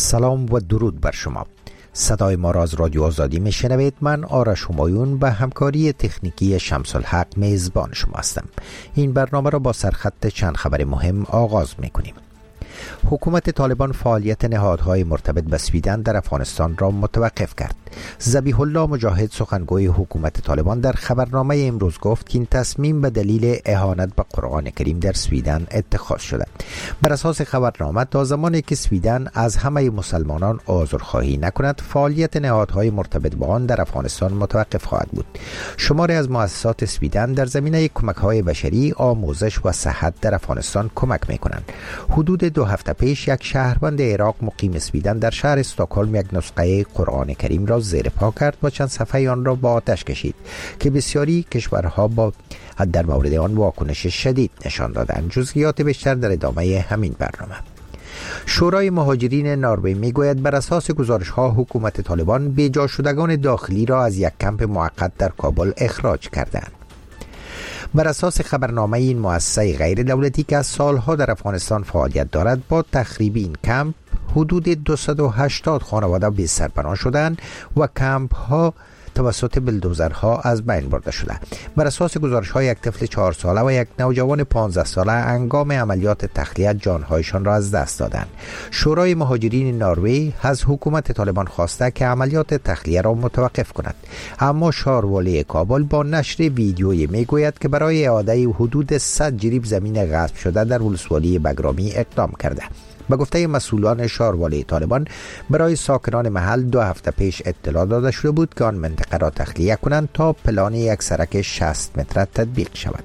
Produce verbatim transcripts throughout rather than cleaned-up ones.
سلام و درود بر شما. صدای ما را از رادیو آزادی میشنوید. من آرش همایون به همکاری تکنیکی شمس الحق میزبان شما هستم. این برنامه را با سرخط چند خبر مهم آغاز میکنیم. حکومت طالبان فعالیت نهادهای مرتبط به سویدن در افغانستان را متوقف کرد. ذبیح الله مجاهد سخنگوی حکومت طالبان در خبرنامه امروز گفت که این تصمیم به دلیل اهانت به قرآن کریم در سویدن اتخاذ شده. بر اساس خبرنامه تا زمانی که سویدن از همه مسلمانان عذرخواهی نکند، فعالیت نهادهای مرتبط با آن در افغانستان متوقف خواهد بود. شماری از مؤسسات سویدن در زمینه کمک‌های بشری، آموزش و صحت در افغانستان کمک می‌کنند. حدود دو هفته پیش یک شهروند عراق مقیم سویدن در شهر استکهلم یک نسخه قرآن کریم را زیر پا کرد و چند صفحه آن را با آتش کشید که بسیاری کشورها با در مورد آن واکنش شدید نشان دادند. جزئیات بیشتر در ادامه همین برنامه. شورای مهاجرین نروژ میگوید بر اساس گزارش ها حکومت طالبان بیجا شدگان داخلی را از یک کمپ موقت در کابل اخراج کردند. بر اساس خبرنامه این مؤسسه غیر دولتی که از سالها در افغانستان فعالیت دارد، با تخریب این کمپ حدود دویست و هشتاد خانواده بی سرپناه شدند و کمپ ها توسط بلدوزرها از بین برده شده. بر اساس گزارش های یک طفل چهار ساله و یک نوجوان پانزده ساله هنگام عملیات تخلیه جانهایشان را از دست دادند. شورای مهاجرین نروژ از حکومت طالبان خواسته که عملیات تخلیه را متوقف کند، اما شاروالی کابل با نشر ویدیویی میگوید که برای اعاده حدود صد جریب زمین غصب شده در ولسوالی بگرامی اقدام کرده. به گفته مسئولان شاروالی طالبان، برای ساکنان محل دو هفته پیش اطلاع داده شده بود که آن منطقه را تخلیه کنند تا پلان یک سرک شصت متره تطبیق شود.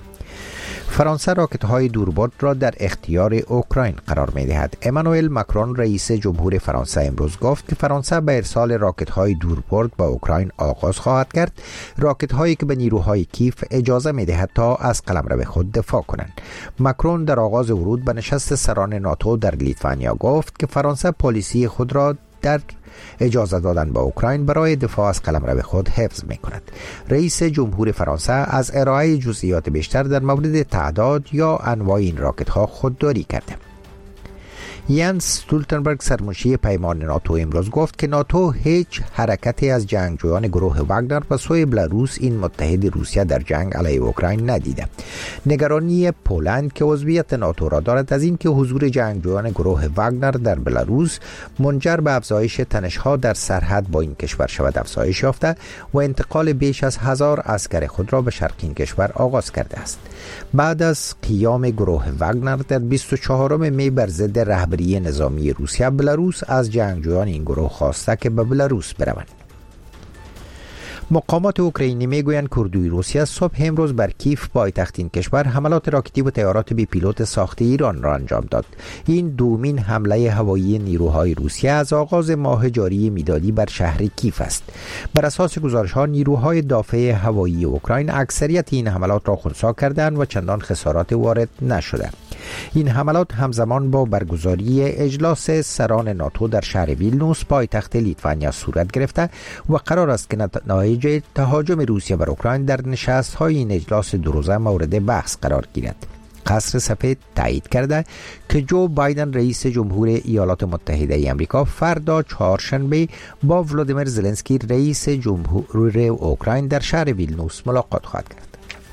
فرانسه راکت‌های دوربرد را در اختیار اوکراین قرار می‌دهد. امانوئل ماکرون رئیس جمهور فرانسه امروز گفت که فرانسه به ارسال راکت‌های دوربرد به اوکراین آغاز خواهد کرد، راکت‌هایی که به نیروهای کیف اجازه می‌دهد تا از قلمرو خود دفاع کنند. ماکرون در آغاز ورود به نشست سران ناتو در لیتوانیا گفت که فرانسه پالیسی خود را در اجازه دادن به اوکراین برای دفاع از قلمرو خود حفظ می کند. رئیس جمهور فرانسه از ارائه جزئیات بیشتر در مورد تعداد یا انواع این راکت ها خودداری کرده. ینس استولتنبرگ سرمنشی پیمان ناتو امروز گفت که ناتو هیچ حرکتی از جنگجویان گروه واگنر و سوی بلاروس، این متحد روسیه در جنگ علیه اوکراین، ندیده. نگرانی پولند که عضویت ناتو را دارد از اینکه حضور جنگجویان گروه واگنر در بلاروس منجر به افزایش تنش‌ها در سرحد با این کشور شود افزایش یافته و انتقال بیش از هزار عسکر خود را به شرق این کشور آغاز کرده است. بعد از قیام گروه واگنر در بیست و چهارم می بر ضد رهبری نظامی روسیه، بلاروس از جنگجویان این گروه خواسته که به بلاروس بروند. مقامات اوکراینی میگویند که اردوی روسیه صبح امروز بر کیف پایتخت این کشور حملات راکتی و طیارات بی پیلوت ساخت ایران را انجام داد. این دومین حمله هوایی نیروهای روسیه از آغاز ماه جاری میلادی بر شهر کیف است. بر اساس گزارش‌ها نیروهای دافع هوایی اوکراین اکثریت این حملات را خنثی کردند و چندان خسارات وارد نشده. این حملات همزمان با برگزاری اجلاس سران ناتو در شهر ویلنوس پایتخت لیتوانیا صورت گرفته و قرار است که نتایج تهاجم روسیه بر اوکراین در نشست‌های این اجلاس دو روزه مورد بحث قرار گیرد. قصر سفید تایید کرده که جو بایدن رئیس جمهور ایالات متحده ای آمریکا فردا چهارشنبه با ولادیمیر زلنسکی رئیس جمهور اوکراین در شهر ویلنوس ملاقات خواهد کرد.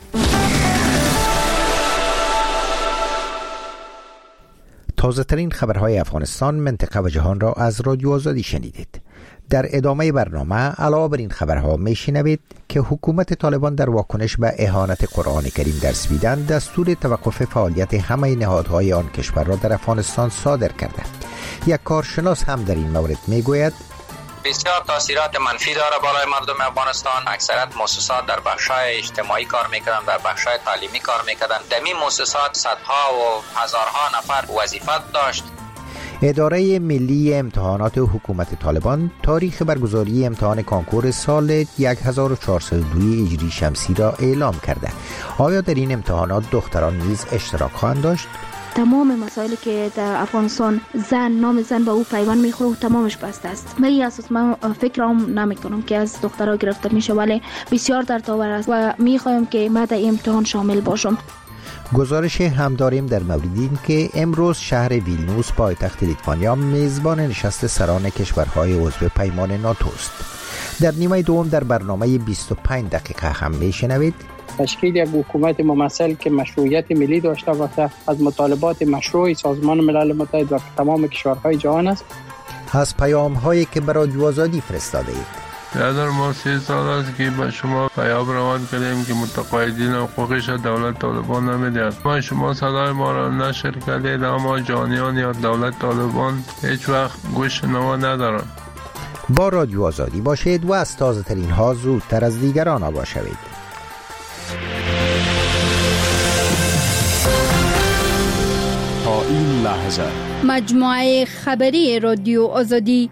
تازه ترین خبرهای افغانستان، منطقه و جهان را از رادیو آزادی شنیدید. در ادامه برنامه علاوه بر این خبرها میشنوید که حکومت طالبان در واکنش به اهانت قرآن کریم در سویدن دستور توقف فعالیت همه نهادهای آن کشور را در افغانستان صادر کرده. یک کارشناس هم در این مورد میگوید بسیار تاثیرات منفی داره بالای مردم افغانستان. اکثریت مؤسسات در بخشای اجتماعی کار میکردن، در بخشای تعلیمی کار میکردن. در این مؤسسات صدها و هزارها نفر وظیفت داشت. اداره ملی امتحانات حکومت طالبان تاریخ برگزاری امتحان کانکور سال هزار و چهارصد و دو هجری شمسی را اعلام کرده. آیا در این امتحانات دختران نیز اشتراک خواهند داشت؟ تمام مسائلی که در افغانستان زن نام زن به او پیوند میخوره تمامش بسته است. به این اساس من فکرام نمیکنم که از دخترها گرفته میشه، ولی بسیار در تاور است و میخوایم که من در امتحان شامل باشم. گزارش هم داریم در مورد این که امروز شهر ویلنیوس پایتخت لیتوانیا میزبان نشست سران کشورهای عضو پیمان ناتو است. در نیمه دوم در برنامه بیست و پنج دقیقه هم میشنوید تشکیل یک حکومت ممثل که مشروعیت ملی داشته باشه از مطالبات مشروع سازمان ملل متحد و تمام کشورهای جهان است. از پیام هایی که برای رادیو آزادی فرستاده اید. برادر ما سه سال است که به شما پیام روان کردیم که متقاعدین حقوقش دولت طالبان نمیدهد. ما شما صدای ما را نشر کردید اما جانیان یا دولت طالبان هیچ وقت گوش نوا ندارند. با رادیو آزادی باشید و از تازه ترین ها زودتر از دیگران آگاه شوید. تا این لحظه مجموعه خبری رادیو آزادی.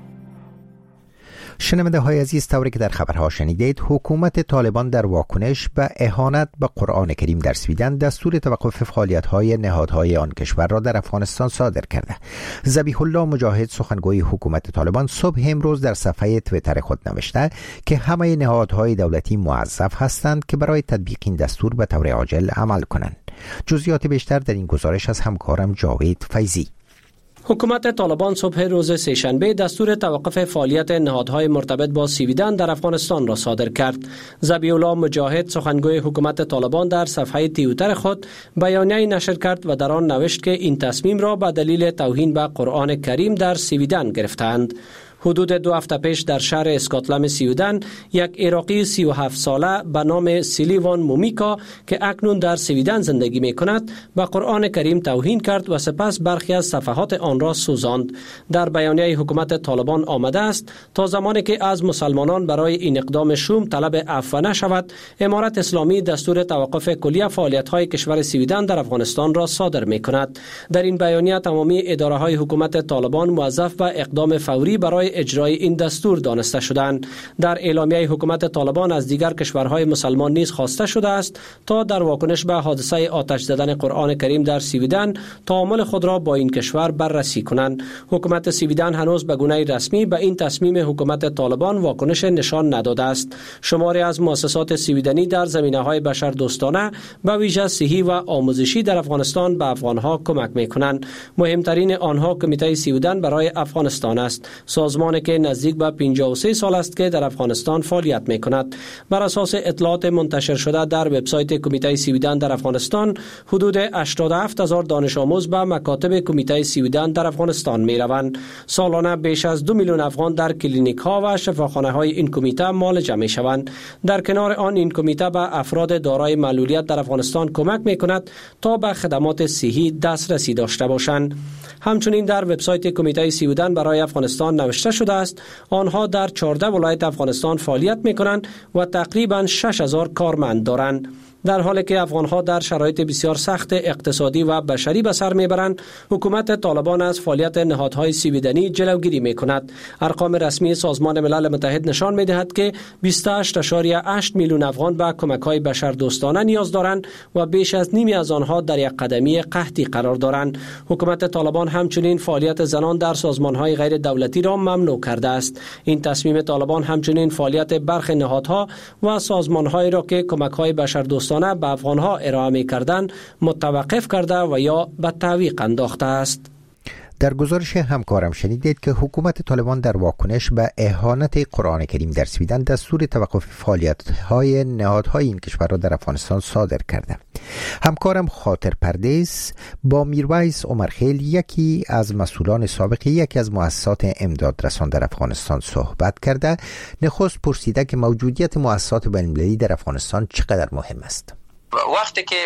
شنونده های عزیز، طوری که در خبرها شنیدید، حکومت طالبان در واکنش به اهانت به قرآن کریم در سویدن دستور توقف فعالیت های نهادهای آن کشور را در افغانستان صادر کرده. ذبیح الله مجاهد، سخنگوی حکومت طالبان، صبح امروز در صفحه توییتر خود نوشته که همه نهادهای دولتی موظف هستند که برای تطبیق این دستور به طور عاجل عمل کنند. جزئیات بیشتر در این گزارش از همکارم جاوید فیضی. حکومت طالبان صبح روز سه‌شنبه دستور توقف فعالیت نهادهای مرتبط با سویدن در افغانستان را صادر کرد. ذبیح الله مجاهد، سخنگوی حکومت طالبان، در صفحه توییتر خود بیانیه‌ای نشر کرد و در آن نوشت که این تصمیم را به دلیل توهین به قرآن کریم در سویدن گرفتند. حدود دو هفته پیش در شهر اسکاتلم سویدن یک عراقی سی و هفت ساله به نام سیلیوان مومیکا که اکنون در سویدن زندگی می کند به قرآن کریم توهین کرد و سپس برخی از صفحات آن را سوزاند. در بیانیه حکومت طالبان آمده است تا زمانی که از مسلمانان برای این اقدام شوم طلب عفو نشود، امارت اسلامی دستور توقف کلی فعالیت‌های کشور سویدن در افغانستان را صادر می کند. در این بیانیه تمامی اداره‌های حکومت طالبان موظف به اقدام فوری برای اجرای این دستور دانسته شدند. در اعلامیه حکومت طالبان از دیگر کشورهای مسلمان نیز خواسته شده است تا در واکنش به حادثه آتش زدن قرآن کریم در سویدن تعامل خود را با این کشور بررسی کنند. حکومت سویدن هنوز به گونه رسمی به این تصمیم حکومت طالبان واکنش نشان نداده است. شماری از مؤسسات سویدنی در زمینه‌های بشردوستانه به ویژه صحی و آموزشی در افغانستان به افغانها کمک می‌کنند. مهمترین آنها کمیته سویدن برای افغانستان است، سازمان که نزدیک به پنجاه و سه سال است که در افغانستان فعالیت می کند. بر اساس اطلاعات منتشر شده در وبسایت کمیته سویدن در افغانستان، حدود هشتاد و هفت هزار دانش آموز به مکاتب کمیته سویدن در افغانستان می روند. سالانه بیش از دو میلیون افغان در کلینیک ها و شفاخانه های این کمیته معالجه می شوند. در کنار آن، این کمیته به افراد دارای معلولیت در افغانستان کمک می کند تا به خدمات صحی دسترسی داشته باشند. همچنین در وبسایت کمیته سویدن برای افغانستان نوشته شده است آنها در چهارده ولایت افغانستان فعالیت می‌کنند و تقریباً شش هزار کارمند دارند. در حالی که افغانها در شرایط بسیار سخت اقتصادی و بشری به سر میبرند، حکومت طالبان از فعالیت نهادهای سویدنی جلوگیری میکند. ارقام رسمی سازمان ملل متحد نشان میدهد که بیست و هشت ممیز هشت میلیون افغان به کمک‌های بشردوستانه نیاز دارند و بیش از نیمی از آنها در یک قدمی قحطی قرار دارند. حکومت طالبان همچنین فعالیت زنان در سازمان‌های غیر دولتی را ممنوع کرده است. این تصمیم طالبان همچنین فعالیت برخی نهادها و سازمان‌هایی را که کمک‌های بشردوستانه به افغانها ارائه می‌کردند متوقف کرده و یا به تعویق انداخته است. در گزارش همکارم شنیدید که حکومت طالبان در واکنش به اهانت قرآن کریم در سویدن دستور توقف فعالیت‌های نهادهای این کشور را در افغانستان صادر کرده. همکارم خاطر پردیس با میرویس عمرخیل، یکی از مسئولان سابق یکی از مؤسسات امدادرسان در افغانستان، صحبت کرده. نخست پرسیده که موجودیت مؤسسات بین‌المللی در افغانستان چقدر مهم است. وقتی که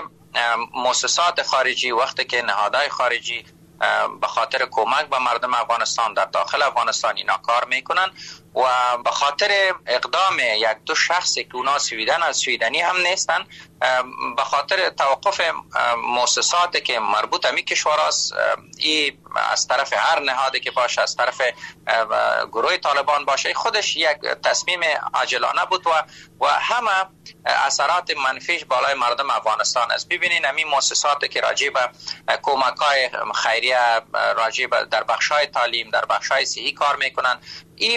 مؤسسات خارجی، وقتی که نهادهای خارجی به خاطر کمک به مردم افغانستان در داخل افغانستان اینا کار میکنن و به خاطر اقدام یک دو شخصی که اونا سویدن از سویدنی هم نیستن، به خاطر توقف مؤسساتی که مربوط به کشور است، ای از طرف هر نهادی که باشه، از طرف گروه طالبان باشه، خودش یک تصمیم عاجلانه بود و و همه اثرات منفیش بالای مردم افغانستان است. ببینین همین مؤسساتی که راجع به کمک‌های خیریه، راجع به در بخش‌های تعلیم، در بخش‌های صحی کار میکنن، این مربوط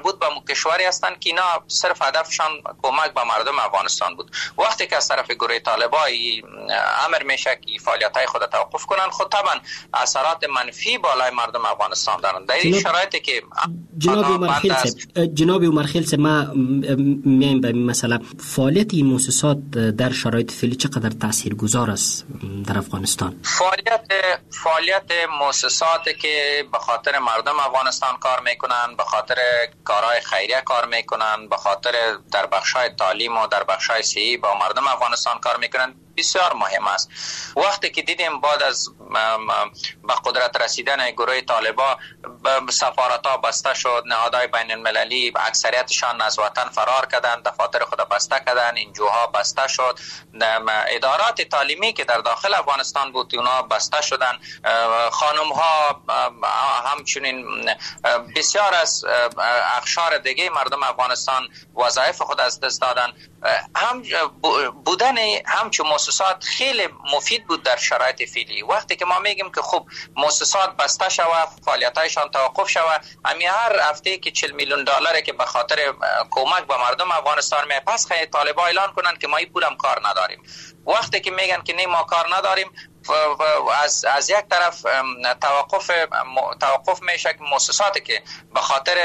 مربوط به کشوری هستند که اینا صرف هدفشان کمک به مردم افغانستان بود. وقتی که از طرف گروه طالبان امر میشه که فعالیت‌های خود توقف کنن، خود طبعا اثرات منفی بالای مردم افغانستان دارن. در این شرایطی که جناب عمر خیلص جناب عمر خیلص ما میایم به مثلا فعالیت این مؤسسات در شرایط فعلی چقدر تاثیرگذار است در افغانستان؟ فعالیت فعالیت مؤسساتی که به خاطر مردم افغانستان کار میکنن، به خاطر کارهای خیریه کار میکنن، به خاطر در بخشای تعلیم و در بخشای صحی با مردم افغانستان کار میکنن، بسیار مهم است. وقتی که دیدیم بعد از به قدرت رسیدن گروه طالبان سفارت‌ها بسته شد، نهادهای بین المللی اکثریتشان از وطن فرار کردند، دفاتر خود بسته کردند، انجوها بسته شد، ادارات تعلیمی که در داخل افغانستان بود اونها بسته شدند، خانم‌ها همچنین بسیار از اقشار دیگه مردم افغانستان وظایف خود از دست دادند. هم بودن همچون مؤسسات خیلی مفید بود در شرایط فعلی. وقتی که ما میگیم که خب مؤسسات بسته شود، فعالیتایشان توقف شود، همین هر هفته که چهل میلیون دلار که به خاطر کمک به مردم افغانستان می پس خیلی طالبان اعلان کنن که ما این پولم کار نداریم. وقتی که میگن که نه ما کار نداریم، از از یک طرف توقف توقف میشه که مؤسساتی که به خاطر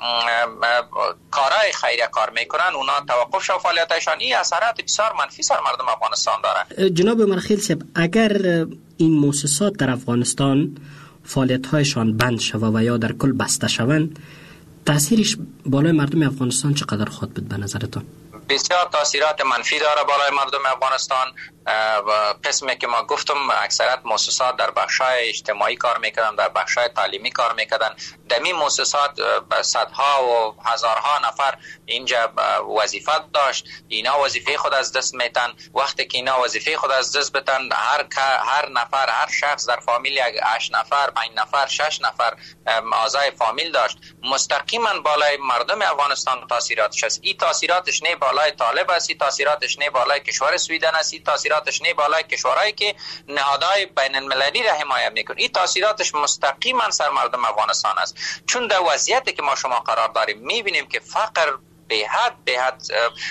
کارهای خیریه کار میکنن اونا توقف شو فعالیتشان، این اثرات بسیار منفی سر مردم افغانستان داره. جناب عمر خیلص، اگر این مؤسسات در افغانستان فعالیت‌هایشان بند شود و یا در کل بسته شوند، تاثیرش بالای مردم افغانستان چقدر خواهد بود به نظرتان؟ بسیار تاثیرات منفی داره بالای مردم افغانستان. قسمی که ما گفتم اکثرت مؤسسات در بخشای اجتماعی کار میکردن، در بخشای تعلیمی کار میکردن. دمی مؤسسات صدها و هزارها نفر اینجا وظیفه داشت، اینا وظیفه خود از دست میتن. وقتی که اینا وظیفه خود از دست بتن، هر هر نفر هر شخص در فامیل هشت نفر پنج نفر شش نفر اعضای فامیل داشت، مستقیما بالای مردم افغانستان تاثیراتش است. این تاثیراتش نه بالای طالب است، این تاثیراتش نه بالای کشور سویدن است، این تاثیراتش نه بالای کشورهایی که نهادهای بین المللی را حمایت میکنه، این تاثیراتش مستقیما سر مردم افغانستان است. چون در وضعیتی که ما شما قرار داریم میبینیم که فقر به حد به حد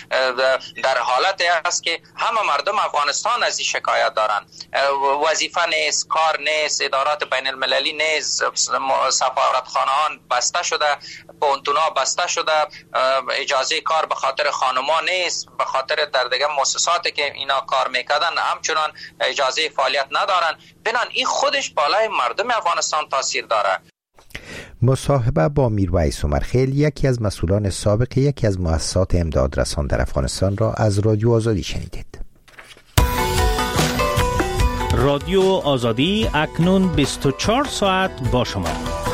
در حالت است که همه مردم افغانستان از این شکایت دارن. وظیفه نیست، کار نیست، ادارات بین المللی نیست، سفارتخانه‌ها بسته شده، پونتونا بسته شده، اجازه کار به خاطر خانما نیست، به خاطر در دیگه مؤسساتی که اینا کار میکردن همچنان اجازه فعالیت ندارن. بنان این خودش بالای مردم افغانستان تاثیر داره. مصاحبه با میرویس عمرخیل، یکی از مسئولان سابق یکی از مؤسسات امدادرسان در افغانستان را از رادیو آزادی شنیدید. رادیو آزادی اکنون بیست و چهار ساعت با شما.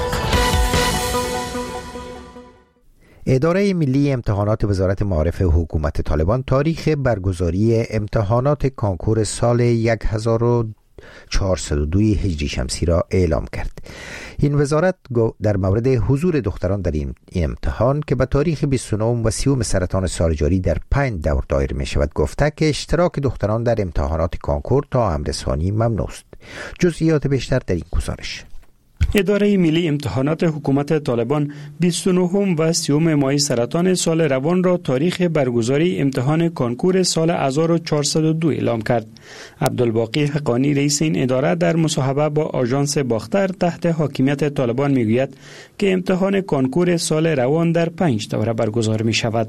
اداره ملی امتحانات وزارت معارف حکومت طالبان تاریخ برگزاری امتحانات کانکور سال هزار و چهارصد و دو هجری شمسی را اعلام کرد. این وزارت در مورد حضور دختران در این امتحان که به تاریخ بیست و نه و سی سرطان سال جاری در پنج دور دایر می شود گفته که اشتراک دختران در امتحانات کانکور تا امر ثانی ممنوع است. جزئیات بیشتر در این گزارش. اداره ملی امتحانات حکومت طالبان بیست و نه و سی ماه سرطان سال روان را تاریخ برگزاری امتحان کانکور سال هزار و چهارصد و دو اعلام کرد. عبدالباقی حقانی رئیس این اداره در مصاحبه با آژانس باختر تحت حاکمیت طالبان میگوید که امتحان کانکور سال روان در پنج دوره برگزار می شود.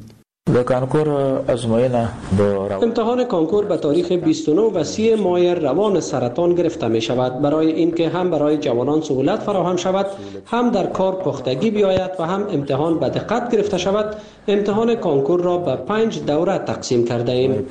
امتحان کانکور به تاریخ بیست و نه و سی ماه روان سرطان گرفته می شود برای اینکه هم برای جوانان سهولت فراهم شود، هم در کار پختگی بیاید و هم امتحان به دقت گرفته شود. امتحان کانکور را به پنج دوره تقسیم کرده ایم.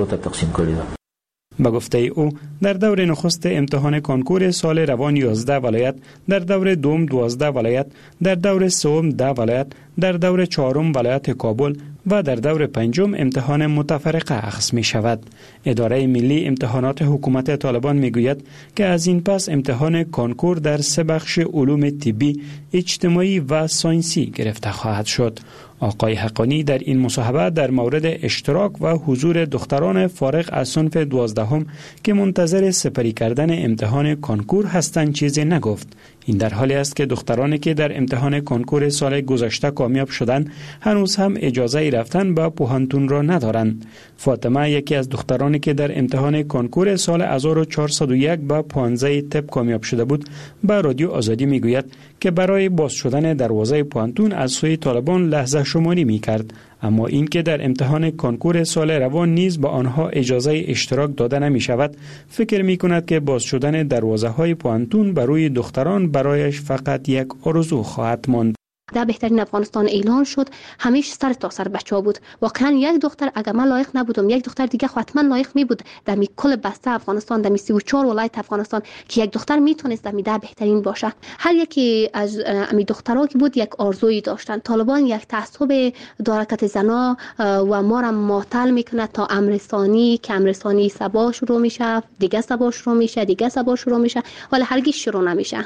به گفته او در دور نخست امتحان کانکور سال روان یازده ولایت، در دور دوم دوازده ولایت، در دور سوم ده ولایت، در دور چهارم ولایت کابل و در دور پنجم امتحان متفرقه اخذ می شود. اداره ملی امتحانات حکومت طالبان می گوید که از این پس امتحان کانکور در سه بخش علوم طبی، اجتماعی و ساینسی گرفته خواهد شد. آقای حقانی در این مصاحبه در مورد اشتراک و حضور دختران فارغ از صنف دوازدهم که منتظر سپری کردن امتحان کانکور هستند چیزی نگفت. این در حالی است که دخترانی که در امتحان کانکور سال گذشته کار کامیاب شدن هنوز هم اجازه رفتن به پوهنتون را ندارند. فاطمه یکی از دخترانی که در امتحان کنکور سال هزار و چهارصد و یک به پانزده طب کامیاب شده بود به رادیو آزادی میگوید که برای باز شدن دروازه پوهنتون از سوی طالبان لحظه شماری میکرد، اما این که در امتحان کنکور سال روان نیز به آنها اجازه اشتراک داده نمی شود، فکر می کند که باز شدن دروازه های پوهنتون برای دختران برایش فقط یک آرزو خواهد ماند. در بهترین افغانستان اعلان شد، همیشه سر تا سر بچه ها بود. واقعا یک دختر اگر من لایق نبودم، یک دختر دیگه حتما لایق می بود در می کل بسته افغانستان، در می سی و چهار ولایت افغانستان که یک دختر میتونست در می ده بهترین باشه. هر یکی از امی دخترها که بود یک آرزویی داشتن. طالبان یک تعصب دارکت زنا و ما را معطل میکنه تا امرسانی که امرسانی سبا شروع میشه، دیگه سبا شروع میشه، دیگه سبا شروع میشه، ولی هرگز شروع نمیشه.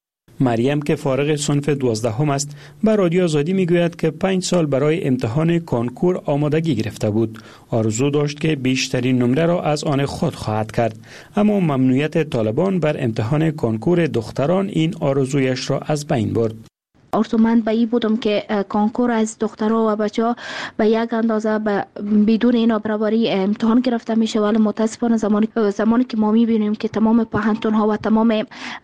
مریم که فارغ صنف دوازدهم است به رادیو آزادی میگوید که پنج سال برای امتحان کنکور آمادگی گرفته بود. آرزو داشت که بیشترین نمره را از آن خود خواهد کرد، اما ممنوعیت طالبان بر امتحان کنکور دختران این آرزویش را از بین برد. آرزومند به این بودم که کنکور از دخترها و بچه‌ها به یک اندازه بدون اینا برابری امتحان گرفته میشه، ولی متاسفانه زمانی زمانی که ما میبینیم که تمام پوهنتون ها و تمام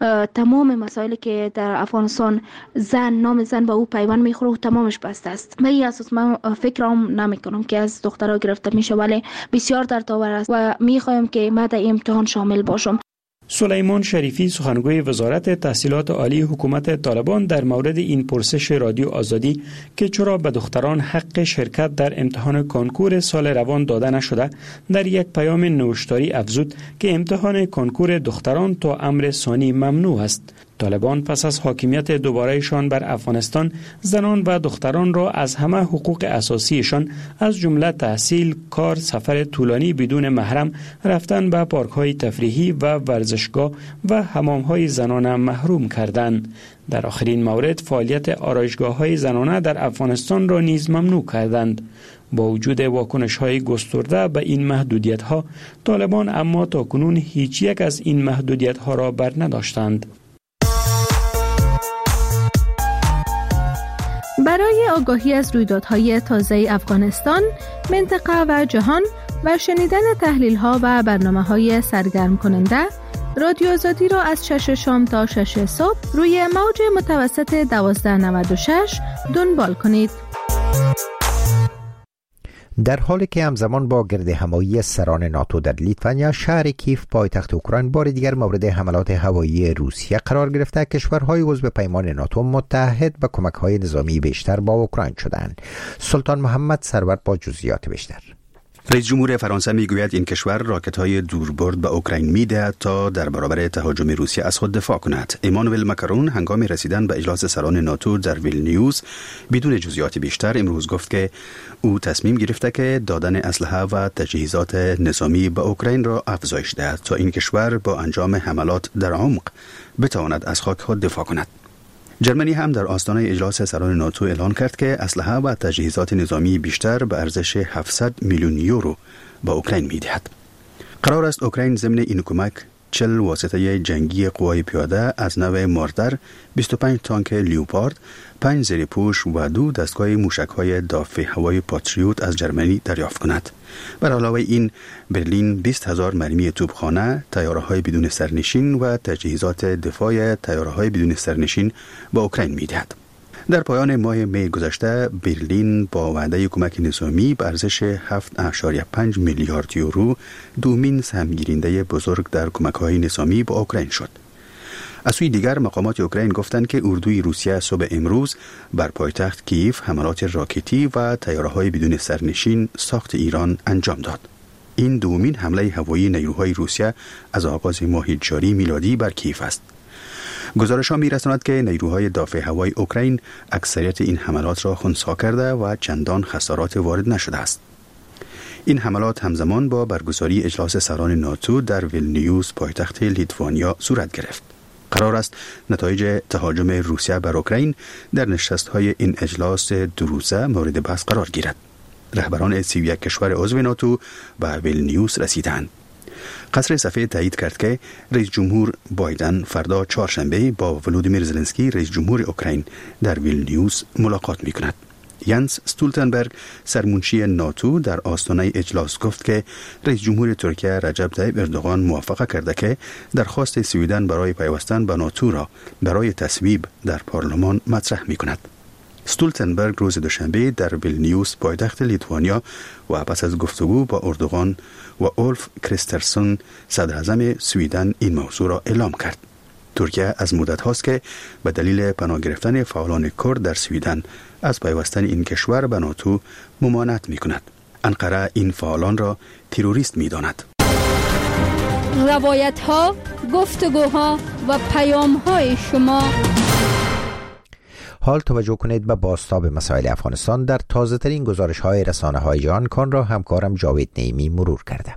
تمام مسائلی که در افغانستان زن نام زن به او پیوند میخوره و تمامش بسته است، به این اساس من فکرام نمیکنم که از دخترها گرفته میشه، ولی بسیار دردآور است و میخوایم که من در امتحان شامل باشم. سلیمان شریفی سخنگوی وزارت تحصیلات عالی حکومت طالبان در مورد این پرسش رادیو آزادی که چرا به دختران حق شرکت در امتحان کنکور سال روان داده نشده، در یک پیام نوشتاری افزود که امتحان کنکور دختران تا امر ثانی ممنوع است. طالبان پس از حاکمیت دوبارهشان بر افغانستان زنان و دختران را از همه حقوق اساسیشان از جمله تحصیل، کار، سفر طولانی بدون محرم، رفتن به پارک‌های تفریحی و ورزشگاه و حمام‌های زنانه محروم کردند. در آخرین مورد فعالیت آرایشگاه‌های زنانه در افغانستان را نیز ممنوع کردند. با وجود واکنش‌های گسترده به این محدودیت‌ها، طالبان اما تاکنون هیچ یک از این محدودیت‌ها را بر نداشتند. برای آگاهی از رویدادهای تازه افغانستان، منطقه و جهان و شنیدن تحلیل‌ها و برنامه‌های سرگرم کننده، رادیو آزادی را از شش شام تا شش صبح روی موج متوسط دوازده نود و شش دنبال کنید. در حالی که همزمان با گرد همایی سران ناتو در لیتوانیا، شهر کیف پایتخت اوکراین بار دیگر مورد حملات هوایی روسیه قرار گرفته، کشورهای عضو پیمان ناتو متحد به کمک‌های نظامی بیشتر با اوکراین شدند. سلطان محمد سرور با جزئیات بیشتر. رئیس جمهور فرانسه میگوید این کشور راکت‌های دوربرد به اوکراین می‌دهد تا در برابر تهاجم روسیه از خود دفاع کند. ایمانوئل ماکرون هنگام رسیدن به اجلاس سران ناتو در ویلنیوس بدون جزئیات بیشتر امروز گفت که او تصمیم گرفته که دادن اسلحه و تجهیزات نظامی به اوکراین را افزایش دهد تا این کشور با انجام حملات در عمق بتواند از خاک خود دفاع کند. جرمنی هم در آستانه اجلاس سران ناتو اعلان کرد که اسلحه و تجهیزات نظامی بیشتر به ارزش هفتصد میلیون یورو به اوکراین می‌دهد. قرار است اوکراین ضمن این کمک چهل واسطه جنگی قوای پیاده از نوع ماردر، بیست و پنج تانک لیوپارد، پنج زیرپوش و دو دستگاه موشک‌های دافع هوایی پاتریوت از جرمنی دریافت کند. بر علاوه این، برلین بیست هزار مرمی توپخانه، طیاره‌های بدون سرنشین و تجهیزات دفاع طیاره‌های بدون سرنشین به اوکراین می‌دهد. در پایان ماه می گذشته برلین با وعده کمک نظامی به ارزش هفت ممیز پنج میلیارد یورو دومین سهمگیرنده بزرگ در کمک‌های نظامی به اوکراین شد. از سوی دیگر مقامات اوکراین گفتند که اردوی روسیه صبح امروز بر پایتخت کیف حملات راکتی و طیاره‌های بدون سرنشین ساخت ایران انجام داد. این دومین حمله هوایی نیروهای روسیه از آغاز ماه جاری میلادی بر کیف است. گزارش‌ها می‌رساند که نیروهای دافع هوایی اوکراین اکثریت این حملات را خنثی کرده و چندان خسارات وارد نشده است. این حملات همزمان با برگزاری اجلاس سران ناتو در ویلنیوس پایتخت لیتوانیا صورت گرفت. قرار است نتایج تهاجم روسیه بر اوکراین در نشست‌های این اجلاس دو روزه مورد بحث قرار گیرد. رهبران سی و یک کشور عضو ناتو به ویلنیوس رسیدند. قصر سفید تایید کرد که رئیس جمهور بایدن فردا چهارشنبه با ولودیمیر زلنسکی رئیس جمهور اوکراین در ویلنیوس ملاقات می‌کند. ینس استولتنبرگ سرمنشی ناتو در آستانه اجلاس گفت که رئیس جمهور ترکیه رجب طیب اردوغان موافقه کرده که درخواست سویدن برای پیوستن به ناتو را برای تصویب در پارلمان مطرح می کند. استولتنبرگ روز دوشنبه در ویلنیوس پایتخت لیتوانیا و پس از گفتگو با اردوغان و اولف کریسترسون صدر اعظم سویدن این موضوع را اعلام کرد. ترکیه از مدت هاست که به دلیل پناه گرفتن فعالان کرد در سویدن از پیوستن این کشور به ناتو ممانعت می کند. انقره این فعالان را تروریست می داند. روایت ها، گفتگوها و پیام های شما. حال توجه کنید به بازتاب مسائل افغانستان در تازه ترین گزارش های رسانه های جهان کان را همکارم جاوید نعیمی مرور کرده.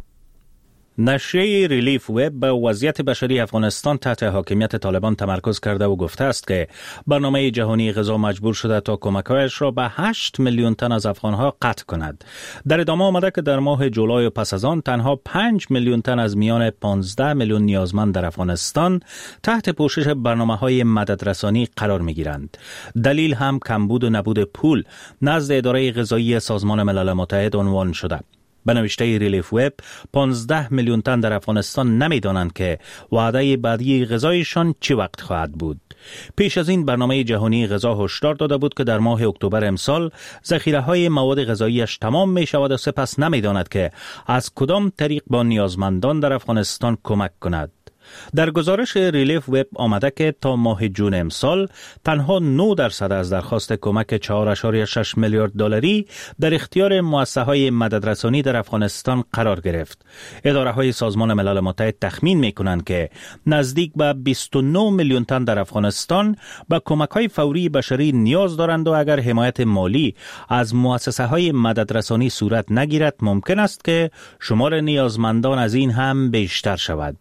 نشریه ریلیف وب به وضعیت بشری افغانستان تحت حاکمیت طالبان تمرکز کرده و گفته است که برنامه جهانی غذا مجبور شده تا کمک‌هایش را به هشت میلیون تن از افغانها قطع کند. در ادامه آمده که در ماه جولای و پس از آن تنها پنج میلیون تن از میان پانزده میلیون نیازمند در افغانستان تحت پوشش برنامه‌های مددرسانی قرار می‌گیرند. دلیل هم کمبود و نبود پول نزد اداره غذایی سازمان ملل متحد عنوان شده. به نوشته ریلیف وب پانزده میلیون تن در افغانستان نمی‌دانند که وعده بعدی غذایشان چه وقت خواهد بود. پیش از این برنامه جهانی غذا هشدار داده بود که در ماه اکتبر امسال ذخیره‌های مواد غذایی‌اش تمام می‌شود و سپس نمی‌داند که از کدام طریق با نیازمندان در افغانستان کمک کند. در گزارش ریلیف وب آمده که تا ماه جون امسال تنها نه درصد از درخواست کمک چهار ممیز شش میلیارد دلاری در اختیار مؤسسه‌های مددرسانی در افغانستان قرار گرفت. اداره‌های سازمان ملل متحد تخمین می‌کنند که نزدیک به بیست و نه میلیون تن در افغانستان به کمک‌های فوری بشری نیاز دارند و اگر حمایت مالی از مؤسسه‌های مددرسانی صورت نگیرد ممکن است که شمار نیازمندان از این هم بیشتر شود.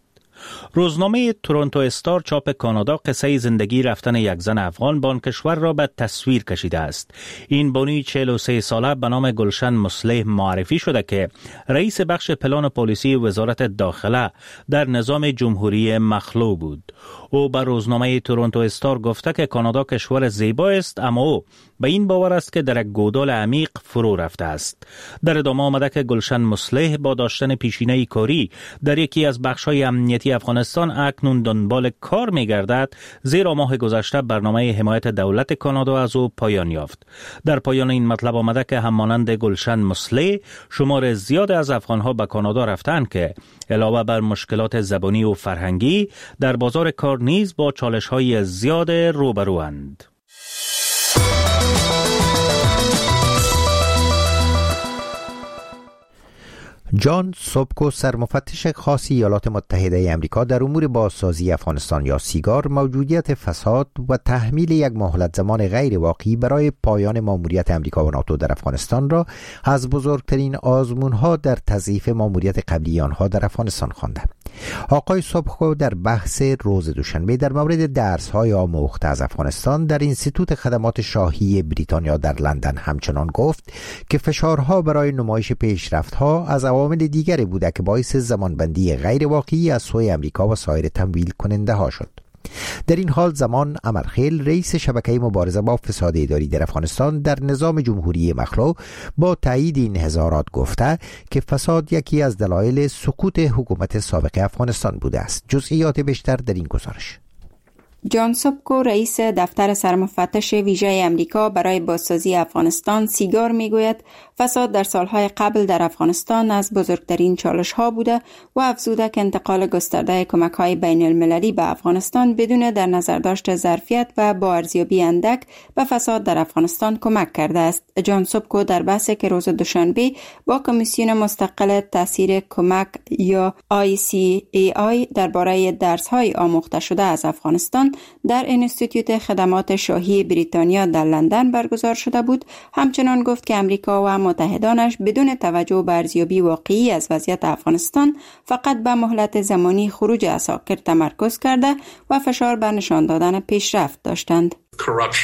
روزنامه تورنتو استار چاپ کانادا قصه زندگی رفتن یک زن افغان به آن کشور را به تصویر کشیده است. این بانی چهل و سه ساله به نام گلشن مصلح معرفی شده که رئیس بخش پلان پلیسی وزارت داخله در نظام جمهوری مخلوع بود. او به روزنامه تورنتو استار گفته که کانادا کشور زیبا است، اما او به این باور است که در یک گودال عمیق فرو رفته است. در ادامه آمده که گلشن مصلح با داشتن پیشینه کاری در یکی از بخش‌های امنیتی افغانستان اکنون دنبال کار می‌گردد، زیرا ماه گذشته برنامه حمایت دولت کانادا از او پایان یافت. در پایان این مطلب آمده که همانند گلشن مصلح شمار زیاد از افغان‌ها به کانادا رفتند که علاوه بر مشکلات زبانی و فرهنگی در بازار کار نیز با چالش‌های زیاد روبروند. جان سوبکو سرمفتش خاص ایالات متحده امریکا در امور بازسازی افغانستان یا سیگار موجودیت فساد و تحمیل یک مهلت زمان غیر واقعی برای پایان ماموریت امریکا و ناتو در افغانستان را از بزرگترین آزمونها در تضعیف ماموریت قبلی آنها در افغانستان خوانده. آقای سوبکو در بحث روز دوشنبه در مورد درس‌های آموخته از افغانستان در اینستیتوت خدمات شاهی بریتانیا در لندن همچنان گفت که فشارها برای نمایش پیشرفت‌ها از عوامل دیگری بوده که باعث زمانبندی غیر واقعی از سوی امریکا و سایر تمویل کننده ها شد. در این حال زمان امرخیل رئیس شبکه مبارزه با فساد اداری در افغانستان در نظام جمهوری مخلوع با تایید این اظهارات گفته که فساد یکی از دلایل سقوط حکومت سابق افغانستان بوده است. جزئیات بیشتر در این گزارش. جان سوبکو رئیس دفتر سرمفتش ویژه امریکا برای بازسازی افغانستان سیگار میگوید فساد در سالهای قبل در افغانستان از بزرگترین چالش ها بوده و افزوده که انتقال گسترده کمک های بین المللی به افغانستان بدون در نظر داشت ظرفیت و با ارزیابی اندک به فساد در افغانستان کمک کرده است. جان سوبکو در بحثی که روز دوشنبه با کمیسیون مستقل تاثیر کمک یا آی سی ای آی درباره درس های آموخته شده از افغانستان در انستیتوت خدمات شاهی بریتانیا در لندن برگزار شده بود، همچنان گفت که امریکا و متحدانش بدون توجه به ارزیابی واقعی از وضعیت افغانستان فقط به مهلت زمانی خروج عساکر تمرکز کرده و فشار بر نشان دادن پیشرفت داشتند. Corruption.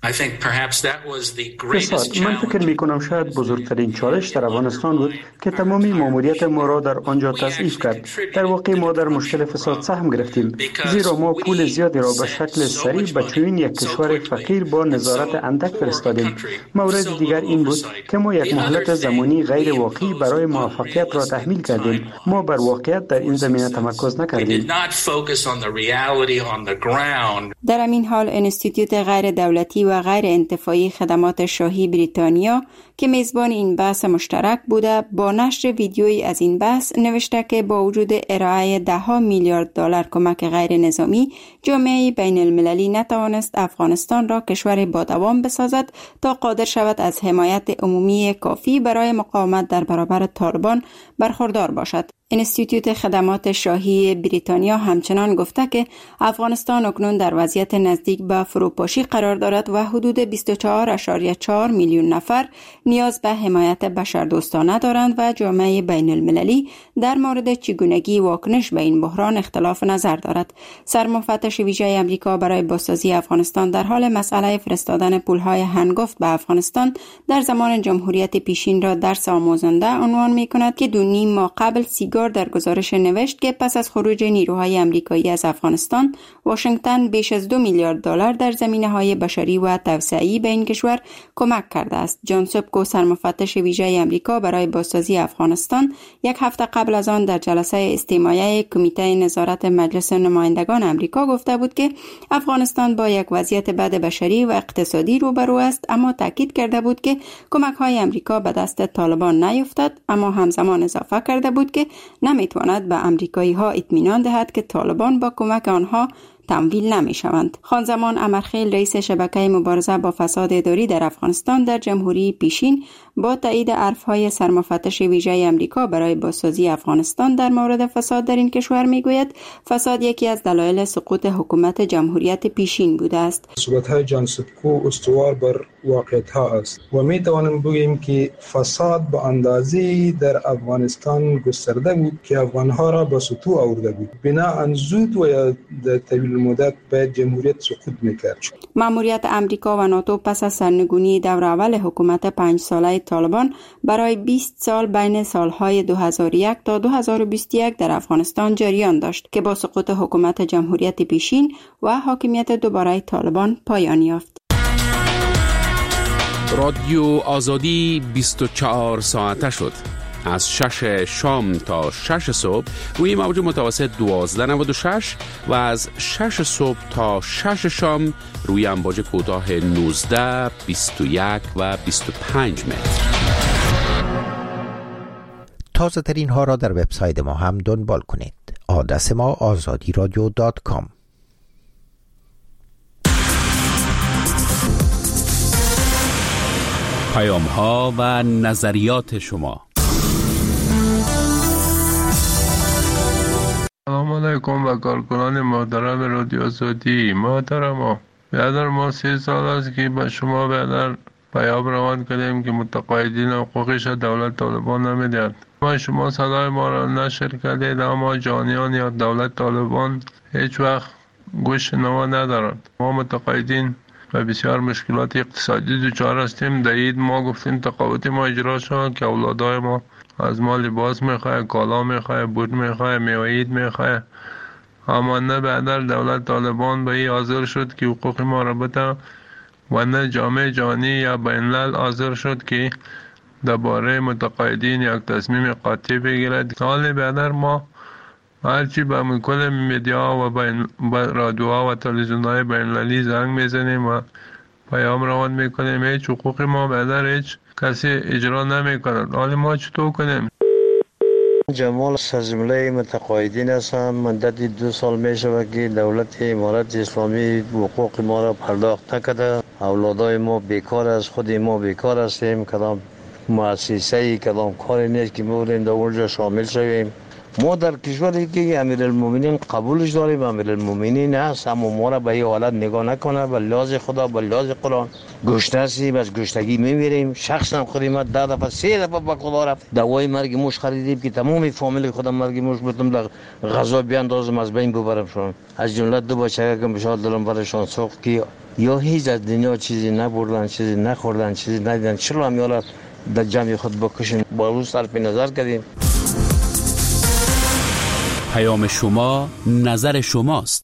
فساد، من فکر می کنم شاید بزرگترین چالش در افغانستان بود که تمامی ماموریت ما را در آنجا تضعیف کرد. در واقع ما در مشکل فساد سهم گرفتیم، زیرا ما پول زیادی را به شکل سریع به چنین یک کشور فقیر با نظارت اندک فرستادیم. مورد دیگر این بود که ما یک مهلت زمانی غیر واقعی برای موفقیت را تحمیل کردیم. ما بر واقعیت در این زمینه تمرکز نکردیم. در همین حال انستیتوت غیر دولتی و غیر انتفاعی خدمات شاهی بریتانیا که میزبان این بحث مشترک بوده، با نشر ویدیویی از این بحث نوشته که با وجود ارائه ده ها میلیارد دلار کمک غیر نظامی، جامعه بین المللی نتوانست افغانستان را کشور با دوام بسازد تا قادر شود از حمایت عمومی کافی برای مقاومت در برابر طالبان برخوردار باشد. انستیتوت خدمات شاهی بریتانیا همچنان گفته که افغانستان اکنون در وضعیت نزدیک به فروپاشی قرار دارد و حدود بیست و چهار ممیز چهار میلیون نفر نیاز به حمایت بشردوستانه دارند و جامعه بین المللی در مورد چگونگی واکنش به این بحران اختلاف نظر دارد. سرمفتش ویژه آمریکا برای بازسازی افغانستان در حال مسئله فرستادن پولهای هنگفت به افغانستان در زمان جمهوریت پیشین را درس آموزنده عنوان می‌کند که دو نیم ماه قبل سیگار در گزارش نوشت که پس از خروج نیروهای آمریکایی از افغانستان، واشنگتن بیش از دو میلیارد دلار در زمینه‌های بشری و توسعه‌ای به این کشور کمک کرده است. جان سوبکو، سرمفتش ویژه آمریکا برای بازسازی افغانستان، یک هفته قبل از آن در جلسه استماعی کمیته نظارت مجلس نمایندگان آمریکا گفته بود که افغانستان با یک وضعیت بد بشری و اقتصادی روبرو است، اما تاکید کرده بود که کمک‌های آمریکا به دست طالبان نیفتد، اما همزمان اضافه کرده بود که نمیتواند به امریکایی ها اطمینان دهد که طالبان با کمک آنها تمویل نمی شوند. خانزمان امرخیل، رئیس شبکه مبارزه با فساد اداری در افغانستان در جمهوری پیشین، با تایید حرف‌های سرمفتش ویژه آمریکا برای بازسازی افغانستان در مورد فساد در این کشور میگوید فساد یکی از دلایل سقوط حکومت جمهوریت پیشین بوده است. صحبت‌های جان سوبکو استوار بر واقعیت‌ها است و می توانیم بگوییم که فساد به اندازه‌ای در افغانستان گسترده بود که افغان‌ها را به سطوح آورده بود. بنابراین زود و در طویل مدت باید جمهوریت سقوط می‌کرد. ماموریت آمریکا و ناتو پس از سرنگونی دور اول حکومت پنج ساله طالبان برای بیست سال بین سالهای دو هزار و یک تا دو هزار و بیست و یک در افغانستان جریان داشت که با سقوط حکومت جمهوریت پیشین و حاکمیت دوباره طالبان پایان یافت. رادیو آزادی بیست و چهار ساعته شد. از شش شام تا شش صبح روی موج متوسط دوازده نود و شش و از شش صبح تا شش شام روی امواج کوتاه نوزده، بیست و یک و بیست و پنج متر. تازه ترین ها را در وبسایت ما هم دنبال کنید. آدرس ما آزادی رادیو دات کام. پیام ها و نظریات شما. سلام علیکم و کارکنان محترم رادیو آزادی. محترم، برادر ما سه سال است که به شما برادر پیام روان کردیم که متقاعدین حقوقش دولت طالبان نمیدهد. ما شما صدای ما را نشر کردید، اما جانیان یا دولت طالبان هیچ وقت گوش نوا ندارد. ما متقاعدین و بسیار مشکلات اقتصادی دچار هستیم. در عید ما گفتیم تقاعد ما اجرا شد که اولادای ما از ما لباس میخواه، کالا میخواه، بود میخواه، میوه عید میخواه، اما نه بعد دولت طالبان به این حاضر شد که حقوق ما را بده و نه جامعه جهانی یا بین الملل حاضر شد که درباره متقاعدین یک تصمیم قاطع بگیرد. حال بعد ما هرچی به کل میدیا و بین رادیوها و تلویزیون‌های بین المللی زنگ میزنیم و پیام روان میکنیم، هیچ حقوق ما بعد هیچ کسی اجرا نمیکند. حال ما چطور کنیم؟ جمال از جمله متقاعدین هستم. مدت دو سال می شود که دولت امارت اسلامی حقوق ما را پرداخت نکرده. اولادای ما بیکار است، خود ما بیکار هستیم. کدام مؤسسه‌ای کدام کاری نیست که ما در اونجا شامل شویم. ما در کشوری که امیرالمومنین قبولش داریم، امیرالمومنین هست، اما ما را به این حالت نگاه نکنه. به لحاظ خدا، به لحاظ قرآن گشته هستیم، از گشتگی میمیریم. شخصا خودم ده دفعه سه دفعه به خدا رفت دوای مرگ موش خریدیم که تمام فامیل خودم مرگ موش بودم در غذا بیاندازم از بین ببرم شون. از جمله دو بچه که بشاد دلم برشان سوخت که یا هیچ از دنیا چیزی نبردن، چیزی نخوردن، چیزی ندیدن. چرا هم یالا در جمع خود بکشن؟ با روز صرف نظر کردیم. پیام شما، نظر شماست.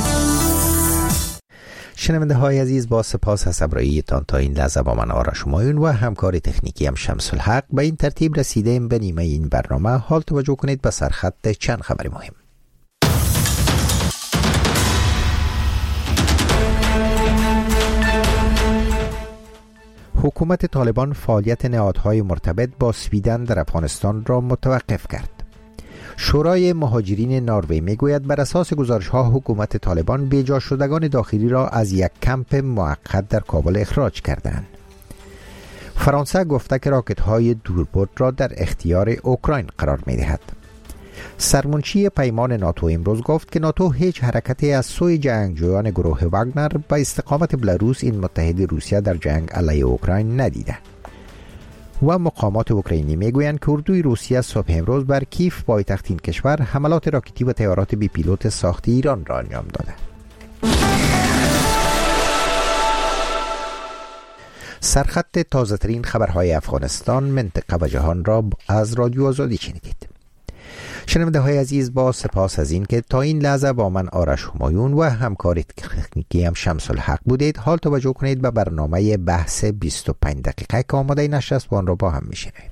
شنونده های عزیز، با سپاس از همراهیتان تا این لحظه با من آرش همایون و همکار تکنیکی هم شمس الحق به این ترتیب رسیدیم به نیمه این برنامه. حال توجه کنید به سرخط چند خبر مهم. حکومت طالبان فعالیت نهادهای مرتبط با سویدن در افغانستان را متوقف کرد. شورای مهاجرین نروژ میگوید بر اساس گزارش‌ها حکومت طالبان بیجا شدگان داخلی را از یک کمپ موقت در کابل اخراج کردند. فرانسه گفته که راکت‌های دوربرد را در اختیار اوکراین قرار می‌دهد. سرمنشی پیمان ناتو امروز گفت که ناتو هیچ حرکتی از سوی جنگجویان گروه واگنر به استقامت بلاروس، این متحد روسیه، در جنگ علیه اوکراین ندیده. و مقامات اوکراینی میگویند که اردوی روسیه صبح امروز بر کیف پایتخت این کشور حملات راکتی و طیارات بی پیلوت ساخت ایران را انجام داده. سرخط تازه ترین خبرهای افغانستان، منطقه و جهان را از رادیو آزادی شنیدید. شنونده های عزیز، با سپاس از این که تا این لحظه با من آرش همایون و همکار تکنیکی هم شمس الحق بودید. حال توجه کنید به برنامه بحث بیست و پنج دقیقه که آماده نشست با آن را با هم میشنویم.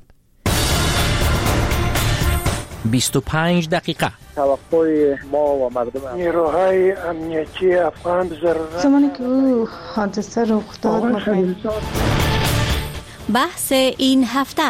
بیست و پنج دقیقه. توقع ما و مردم نیروهای امنیتی افغان ضرورت زمانی که او حادثه رخ داد می‌خواهیم. بحث این هفته.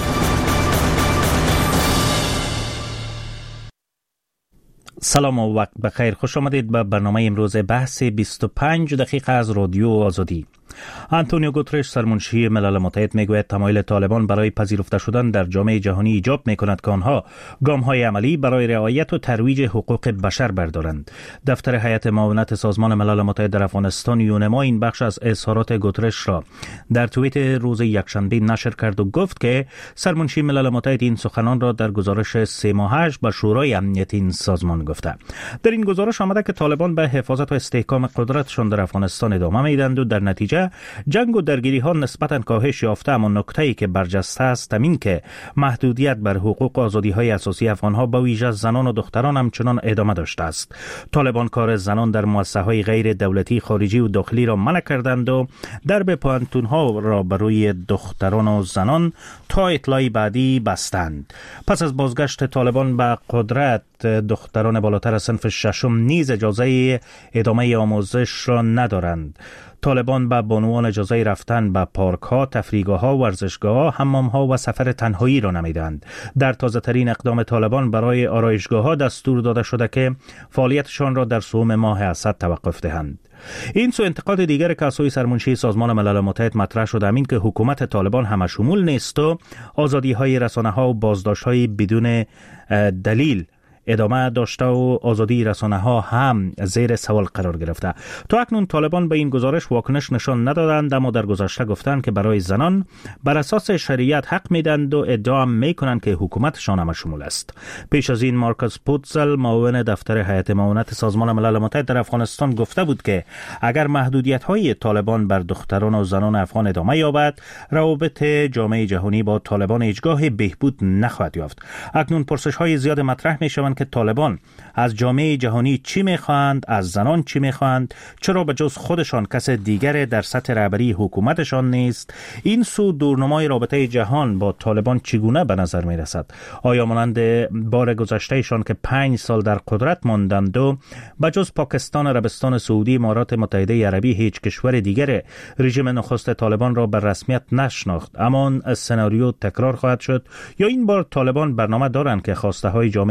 سلام و وقت بخیر. خوش آمدید به برنامه امروز بحث بیست و پنج دقیقه از رادیو آزادی. آنتونیو گوترش، سرمنشی ملل متحد، میگوید تمایل طالبان برای پذیرفته شدن در جامعه جهانی ایجاب میکند که آنها گام‌های عملی برای رعایت و ترویج حقوق بشر بردارند. دفتر هیئت معاونت سازمان ملل متحد در افغانستان یونما این بخش از اظهارات گوترش را در توییت روز یکشنبه نشر کرد و گفت که سرمنشی ملل متحد این سخنان را در گزارش سه ماهه‌اش به شورای امنیت این سازمان گفته. در این گزارش آمده که طالبان به حفاظت و استحکام قدرتشان در افغانستان ادامه میدند و در نتیجه جنگ و درگیری ها نسبتاً کاهش یافته، اما نکته‌ای که برجسته است همین که محدودیت بر حقوق و آزادی های اساسی افغان ها به ویژه زنان و دختران همچنان ادامه داشته است. طالبان کار زنان در مؤسسه های غیر دولتی خارجی و داخلی را منع کردند و درب پانتون ها را برای دختران و زنان تا اطلاعی بعدی بستند. پس از بازگشت طالبان به قدرت، دختران بالاتر از صنف ششم نیز اجازه ادامه آموزش را ندارند. طالبان به بانوان اجازه رفتن به پارک ها، تفریحگاه ها، ورزشگاه ها، حمام ها و سفر تنهایی را نمیدند. در تازه ترین اقدام طالبان برای آرایشگاه ها دستور داده شده که فعالیتشان را در سوم ماه اسد توقف دهند. این سو انتقاد دیگر که از سوی سرمنشی سازمان ملل متحد مطرح شده همین که حکومت طالبان همه شمول نیست و آزادی های رسانه ها و بازداشت های بدون دلیل ادامه داشته و آزادی رسانه ها هم زیر سوال قرار گرفته. تا اکنون طالبان به این گزارش واکنش نشان ندادند، اما در گذشته گفتند که برای زنان بر اساس شریعت حق میدند و ادعا میکنند که حکومتشان هم شمول است. پیش از این مارکوس پوتزل، معاون دفتر هیئت معاونت سازمان ملل متحد در افغانستان، گفته بود که اگر محدودیت های طالبان بر دختران و زنان افغان ادامه یابد، روابط جامعه جهانی با طالبان هیچگاه بهبود نخواهد یافت. اکنون پرسش های زیاد مطرح میشوند که طالبان از جامعه جهانی چی میخواهند، از زنان چی میخواهند، چرا به جز خودشان کس دیگر در سطح رهبری حکومتشان نیست؟ این سو دورنمای رابطه جهان با طالبان چگونه به نظر میرسد؟ آیا مانند بار گذشتهشان که پنج سال در قدرت ماندند و به جز پاکستان، عربستان سعودی، امارات متحده عربی هیچ کشور دیگر رژیم نخست طالبان را به رسمیت نشناخت، اما سناریو تکرار خواهد شد؟ یا این بار طالبان برنامه دارند که خواسته های جامعه جهانی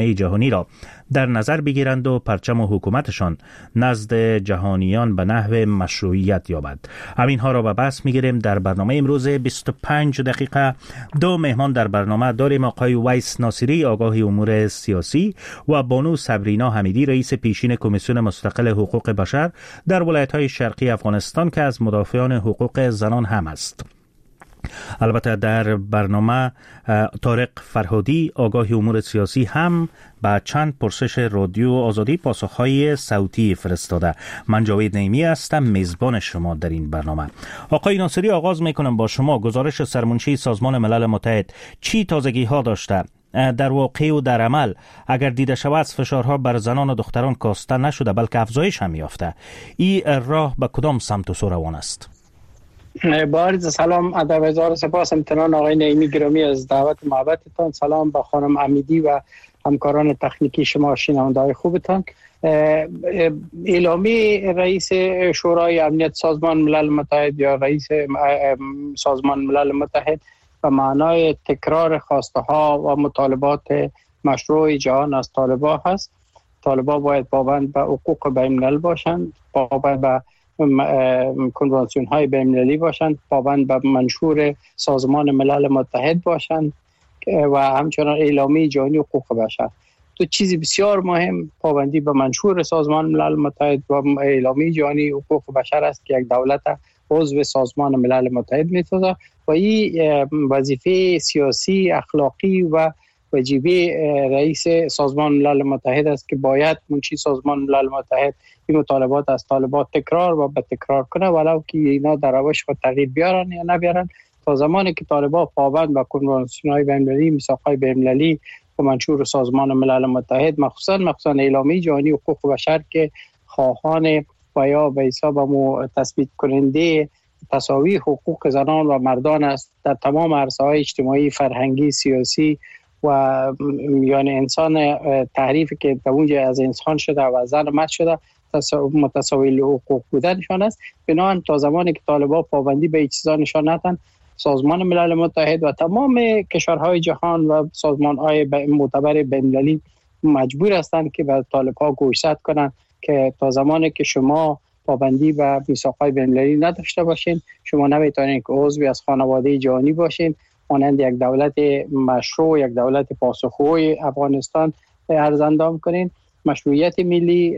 را در نظر بگیرند و پرچم و حکومتشان نزد جهانیان به نحو مشروعیت یابد. همین ها را به بحث میگیریم در برنامه امروز بیست و پنج دقیقه. دو مهمان در برنامه داریم: آقای ویس ناصری، آگاه امور سیاسی، و بانو صبرینا حمیدی، رئیس پیشین کمیسیون مستقل حقوق بشر در ولایت‌های شرقی افغانستان که از مدافعان حقوق زنان هم است. البته در برنامه طارق فرهادی، آگاه امور سیاسی، هم با چند پرسش رادیو آزادی پاسخهای صوتی فرستاده. من جاوید نعیمی هستم، میزبان شما در این برنامه. آقای ناصری، آغاز میکنم با شما. گزارش سرمنشی سازمان ملل متحد چی تازگی ها داشته؟ در واقع و در عمل اگر دیده شود فشارها بر زنان و دختران کاسته نشده بلکه افزایش هم یافته. این راه به کدام سمت و سو روان است؟ بارز سلام، ادب، هزار سپاس امتنان آقای نعیمی گرامی از دعوت محبتتان. سلام به خانم امیدی و همکاران تکنیکی شما، شنونده‌های خوبتان. اعلامیه رئیس شورای امنیت سازمان ملل متحد یا رئیس سازمان ملل متحد به معنای تکرار خواسته ها و مطالبات مشروع جهان از طالبان هست. طالبان باید پابند به حقوق بین الملل باشند، پابند به کنوانسیون های بین المللی باشند، پابند به منشور سازمان ملل متحد باشند و همچنان اعلامیه جهانی حقوق بشر. دو چیز بسیار مهم پابندی به منشور سازمان ملل متحد و اعلامیه جهانی حقوق بشر است که یک دولت عضو سازمان ملل متحد می‌سازد و این وظیفه سیاسی، اخلاقی و وجیبه رئیس سازمان ملل متحد است که باید منشی سازمان ملل متحد این مطالبات از طالبان تکرار و به تکرار کنه، ولو که اینا در روش خود تغییر بیارن یا نبیارن. تا زمانی که طالبان پابند به کنوانسیون‌های بین‌المللی، میثاق‌های بین‌المللی و منشور سازمان ملل متحد، مخصوصا مخصوصا اعلامیه جهانی حقوق بشر که خواهان و یا به حساب مو تثبیت کننده تساوی حقوق زنان و مردان است در تمام عرصه‌های اجتماعی، فرهنگی، سیاسی و یعنی انسان تعریفی که در اونجا از انسان شده و زن مرد شده متساوی حقوق بودنشان است. بنابراین تا زمانی که طالبان پابندی به این چیزا نشان ندهند، سازمان ملل متحد و تمام کشورهای جهان و سازمان‌های معتبر بین‌المللی مجبور هستند که به طالبان گوشزد کنند که تا زمانی که شما پابندی به میثاق‌های بین‌المللی نداشته باشین، شما نمیتونید که عضوی از خانواده جهانی باشین، مانند یک دولت مشروع، یک دولت پاسخگوی افغانستان ارزاندام کنین. مشروعیت ملی،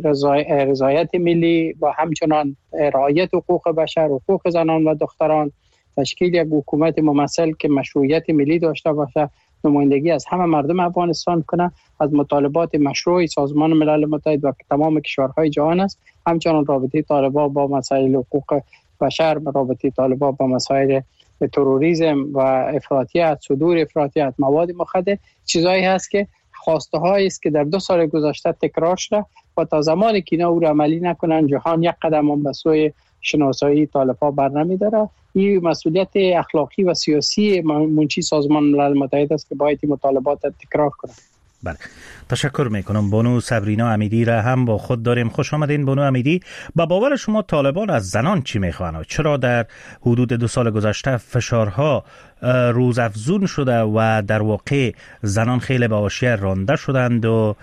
رضایت ملی و همچنان رعایت حقوق بشر، حقوق زنان و دختران، تشکیل یک حکومت ممثل که مشروعیت ملی داشته باشه، نمایندگی از همه مردم افغانستان کنه، از مطالبات مشروع سازمان ملل متحد و تمام کشورهای جهان است. همچنان رابطه طالبان با مسائل حقوق بشر، رابطه طالبان با مسائل تروریسم و افراطیت، صدور افراطیت، مواد مخدر، چیزایی هست که خواسته هایی است که در دو سال گذشته تکرار شده و تا زمانی که اینا او را عملی نکنن، جهان یک قدم هم به سوی شناسایی طالبان بر نمی‌داره. این مسئولیت اخلاقی و سیاسی منشی سازمان ملل متحد است که باید این مطالبات تکرار کنه. بله، تشکر میکنم. بانو صبرینا حمیدی را هم با خود داریم. خوش آمدین بانو حمیدی. با باور شما طالبان از زنان چی میخواهند؟ چرا در حدود دو سال گذشته فشارها روزافزون شده و در واقع زنان خیلی به حاشیه رانده شدند و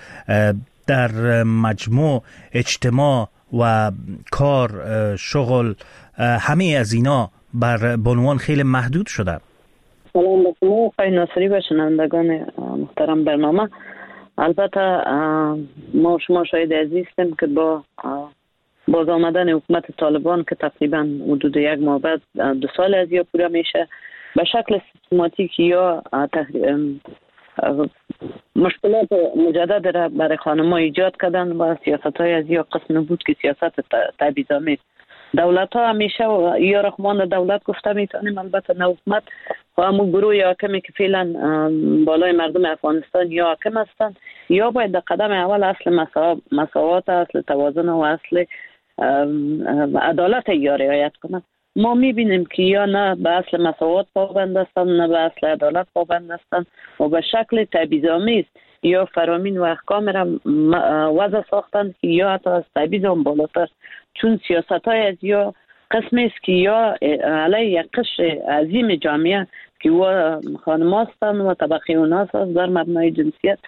در مجموع اجتماع و کار، شغل، همه از اینا بر بانوان خیلی محدود شده؟ سلام به شما آقای ناصری و شنوندگان محترم برنامه. البته ما شما شاهد عزیز هستیم که با باز آمدن حکومت طالبان که تقریبا حدود یک ماه بعد دو سال از یا پورا میشه، به شکل سیستماتیک یا مشکلات مجدد را برای خانم‌ها ایجاد کردن و سیاست‌های از یا قسم بود که سیاست تبعیض‌آمیز. دولت ها همیشه یا رحمان دولت گفته میتونیم، البته نه حکومت و همون گروه حاکمی که فعلا بالای مردم افغانستان یا حاکم هستند، یا باید در قدم اول اصل مساوات، اصل توازن و اصل عدالت یا رعایت کنند. ما میبینیم که یا نه به اصل مساوات پابند هستند، نه به اصل عدالت پابند هستند و به شکل تبعیض‌آمیز یا فرامین و احکام را وضع ساختند که یا حتی از تبعیض هم بالاتر، چون سیاست های از یا قسمی است که یا علیه یک قشر عظیم جامعه که و خانم هستند و طبقه اوناس هست در مبنای جنسیت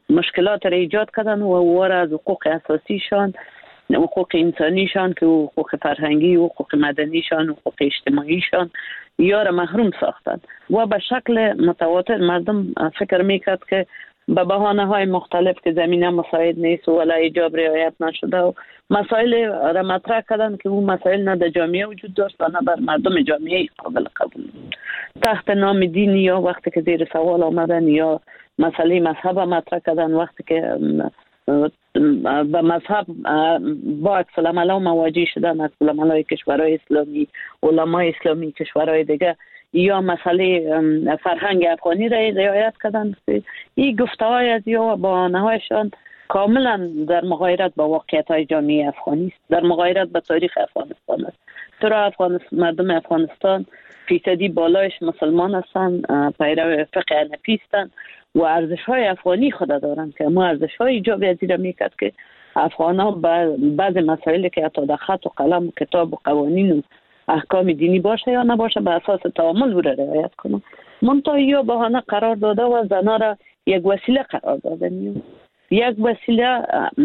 مشکلات را ایجاد کردن و وار از حقوق اساسیشان، حقوق انسانیشان که حقوق فرهنگی و حقوق مدنیشان و حقوق اجتماعیشان یا را محروم ساختند و به شکل متواتر مردم فکر میکرد که به بهانه های مختلف که زمینه مساعد نیست و ولی ایجاب رعایت نشده و مسائل را مطرح کردن که اون مسائل نه در جامعه وجود داشت و نه بر مردم جامعه قابل قبول تحت نام دین یا وقتی که زیر سوال آمدن یا مسئله مذهب مطرح کردن وقتی که به مذهب با عکس العمل مواجه شدن عکس العمل کشورهای اسلامی علمای اسلامی کشورهای دیگه یا مسئله فرهنگ افغانی را رعایت کردن این گفته‌های از یا بهانه‌هایشان کاملا در مغایرت با واقعیت‌های جامعه افغانی است، در مغایرت با تاریخ افغانستان است. چرا افغانستان مردم افغانستان فیصدی بالایش مسلمان هستند، پیرو فقه حنفی هستند و ارزش‌های افغانی خود دارند که ما ارزش‌های ایجاب از این میکرد که افغان‌ها بعض مسائلی که حتی در خط و قلم و کتاب و قوانین و احکام دینی باشه یا نباشه به اساس تعامل او را رعایت کنند. منتها یا بهانه قرار داده و زنها را یک وسیله قرار داده می‌اند. یک وسیله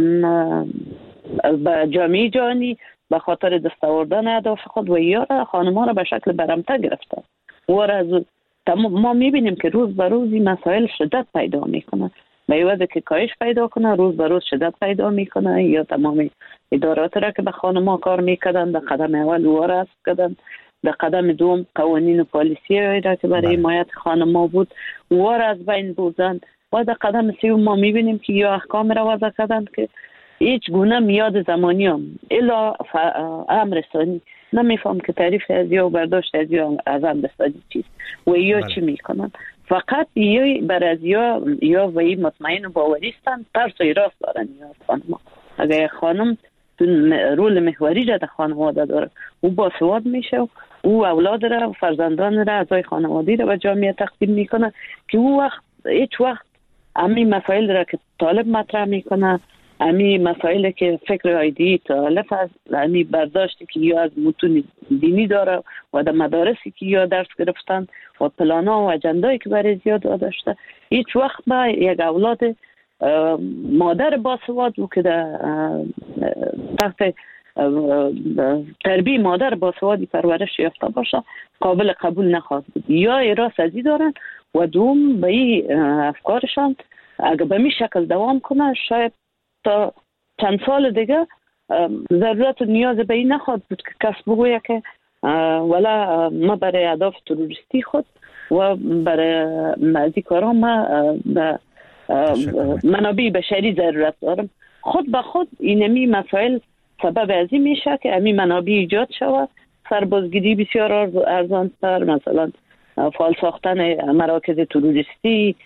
به جامعه جهانی به خاطر دستاوردن اهداف خود و یا را خانم‌ها را به شکل برمته گرفتند. و از ما می‌بینیم که روز به روز این مسائل شدت پیدا می‌کنه. به عوض که کاهش پیدا کنه روز به روز شدت پیدا میکنه یا تمام ادارات را که به خانم‌ها کار میکردن در قدم اول او را حذف کردن، در قدم دوم قوانین و پالیسی را که برای حمایت خانم‌ها بود او را از بین بردن و در قدم سوم ما میبینیم که یا احکام را وضع کردن که هیچ گونه میاد زمانی هم الا امر ثانی نمیفهم که تعریف از یا برداشت از یا از امر ثانی چیست و یا چی میکنن. فقط یا بر یا یا وی مطمئن و باوریستن ترس و ایراس دارن یا خانم. اگر خانم رول محوری را در خانواده داره او باسواد میشه او اولاد را فرزندان را اعضای خانوادگی را به جامعه تقدیم میکنه که او وقت هیچ وقت همین مسائل را که طالب مطرح میکنه همین مسائل که فکر ایدی طالب از همین برداشتی که یا از متون دینی داره و در مدارسی که یا درس گرفتن و پلانا و اجندایی که برای زیاد داشته هیچ وقت با یک اولاد مادر باسواد و که در تحت تربیه مادر باسوادی پرورش یافته باشه قابل قبول نخواهد بود. یا ایراس ازی دارن و دوم به این افکارشان اگر به می شکل دوام کنه شاید تا چند سال دیگه ضرورت و نیاز به این نخواهد بود که کس بگویه که ولا ما برای اهداف تروریستی خود و برای مزی کارا ما به منابع بشری ضرورت دارم. خود به خود اینمی مسائل سبب از این میشه که امی منابع ایجاد شود، سربازگیری بسیار ارزان تر، مثلا فعال ساختن مراکز تروریستی،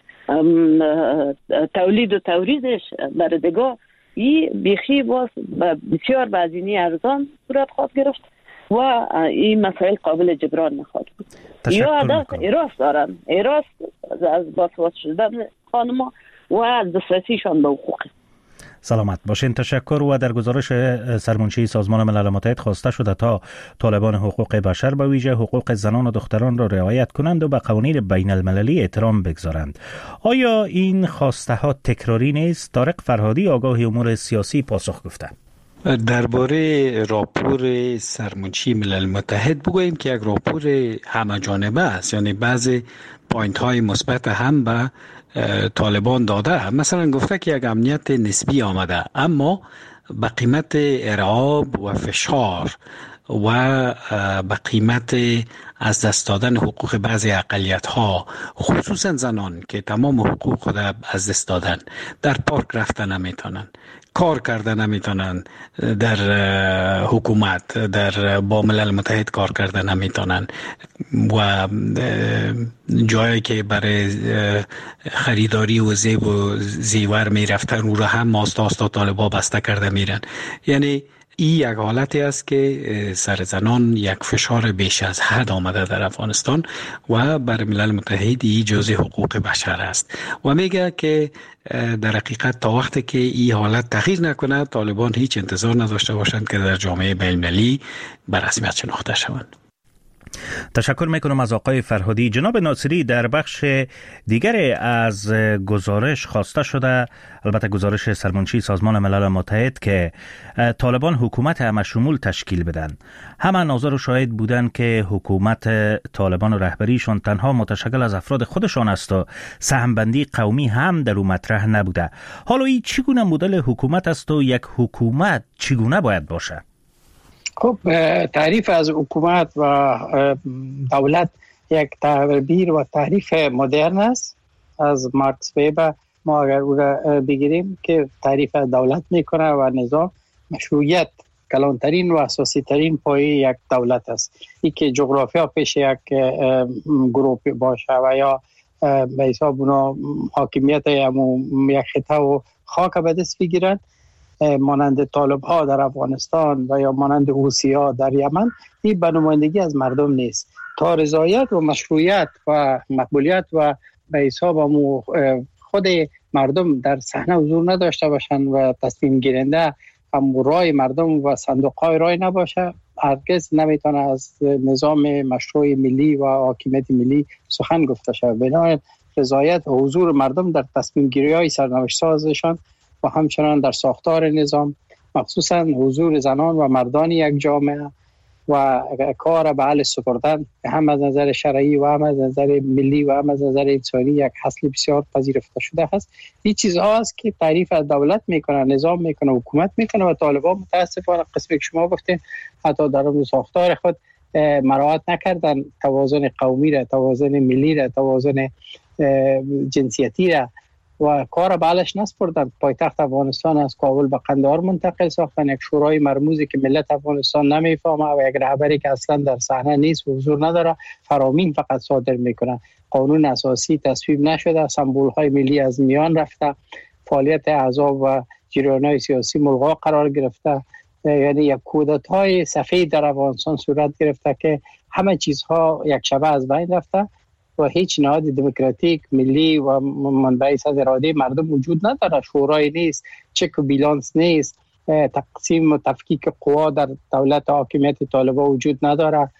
تولید و توریدش بردگاه این بیخی باز بسیار بزینی ارزان صورت خواهد گرفت و این مسائل قابل جبران نخواهد بود. یا عدد ایراس دارن، ایراس از باسواد شدن خانما و از دسترسیشان به حقوق. سلامت باشین. تشکر. و در گزارش سرمنشی سازمان ملل متحد خواسته شده تا طالبان حقوق بشر به ویژه حقوق زنان و دختران را رعایت کنند و به قوانین بین المللی احترام بگذارند. آیا این خواسته ها تکراری نیست؟ طارق فرهادی آگاه امور سیاسی پاسخ گفته. درباره راپور سرمنشی ملل متحد بگوییم که یک راپور همه جانبه است، یعنی بعضی پوینت های مثبت هم به طالبان داده. مثلا گفته که یک امنیت نسبی آمده اما به قیمت ارعاب و فشار و به قیمت از دست دادن حقوق بعضی اقلیت ها، خصوصا زنان که تمام حقوق خود از دست دادن، در پارک رفتن نمیتونن، کار کردن نمیتونن، در حکومت در با ملل متحد کار کردن نمیتونن و جایی که برای خریداری و زیب و زیور میرفتن او را هم آستا آستا طالبا بسته کرده میرن. یعنی این یک حالتی است که سر زنان یک فشار بیش از حد آمده در افغانستان و بر ملل متحد این جزء حقوق بشر است و میگه که در حقیقت تا وقتی که این حالت تغییر نکنه طالبان هیچ انتظار نداشته باشند که در جامعه بین المللی به رسمیت شناخته شوند. تشکر میکنم از آقای فرهادی. جناب ناصری، در بخش دیگر از گزارش خواسته شده، البته گزارش سرمنشی سازمان ملل متحد، که طالبان حکومت همه‌شمول تشکیل بدن. همه ناظر و شاهد بودن که حکومت طالبان و رهبریشان تنها متشکل از افراد خودشان است و سهمبندی قومی هم در او مطرح نبوده. حالا این چگونه مدل حکومت است و یک حکومت چگونه باید باشه؟ خب تعریف از حکومت و دولت یک تعبیر و تعریف مدرن است از مارکس ویبر. ما اگر او را بگیریم که تعریف از دولت میکنه و نظام مشروعیت کلانترین و اساسی ترین پایه یک دولت است. این که جغرافیا پیش یک گروه باشه و یا به حساب اونا حاکمیت یک خطه و خاک به دست بگیرند، مانند طالب ها در افغانستان و یا مانند حوثی ها در یمن، این به نمایندگی از مردم نیست. تا رضایت و مشروعیت و مقبولیت و به حساب خود مردم در صحنه حضور نداشته باشند و تصمیم گیرنده هم رای مردم و صندوق های رای نباشه، هرگز نمیتونه از نظام مشروع ملی و حاکمیت ملی سخن گفته شود. بنابراین رضایت و حضور مردم در تصمیم گیری های سرنوشت سازشان و همچنان در ساختار نظام، مخصوصا حضور زنان و مردان یک جامعه و کار به اهل سپردن، هم از نظر شرعی و هم از نظر ملی و هم از نظر انسانی یک حاصل بسیار پذیرفته شده است. این چیزها است که تعریف از دولت میکنه، نظام میکنه، حکومت میکنه و طالبان متاسفانه قسمی که شما گفتین حتی در اون ساختار خود مراعات نکردن توازن قومی را، توازن ملی را، توازن جنسیتی را و کار بالش نسپردن. پایتخت افغانستان از کابل به قندهار منتقل ساختن، یک شورای مرموزی که ملت افغانستان نمیفهمه و یک رهبری که اصلا در صحنه نیست و حضور نداره، فرامین فقط صادر میکنه. قانون اساسی تصویب نشده، سمبول های ملی از میان رفته، فعالیت احزاب و جریان‌های سیاسی ملغا قرار گرفته. یعنی یک کودتای سفید در افغانستان صورت گرفته که همه چیزها یک شبه از بین رفته و هیچ نهاد دموکراتیک ملی و منبعی از اراده مردم وجود نداره. شورای نیست، چک و بیلانس نیست، تقسیم و تفکیک قوا در دولت حاکمیت طالبان وجود نداره.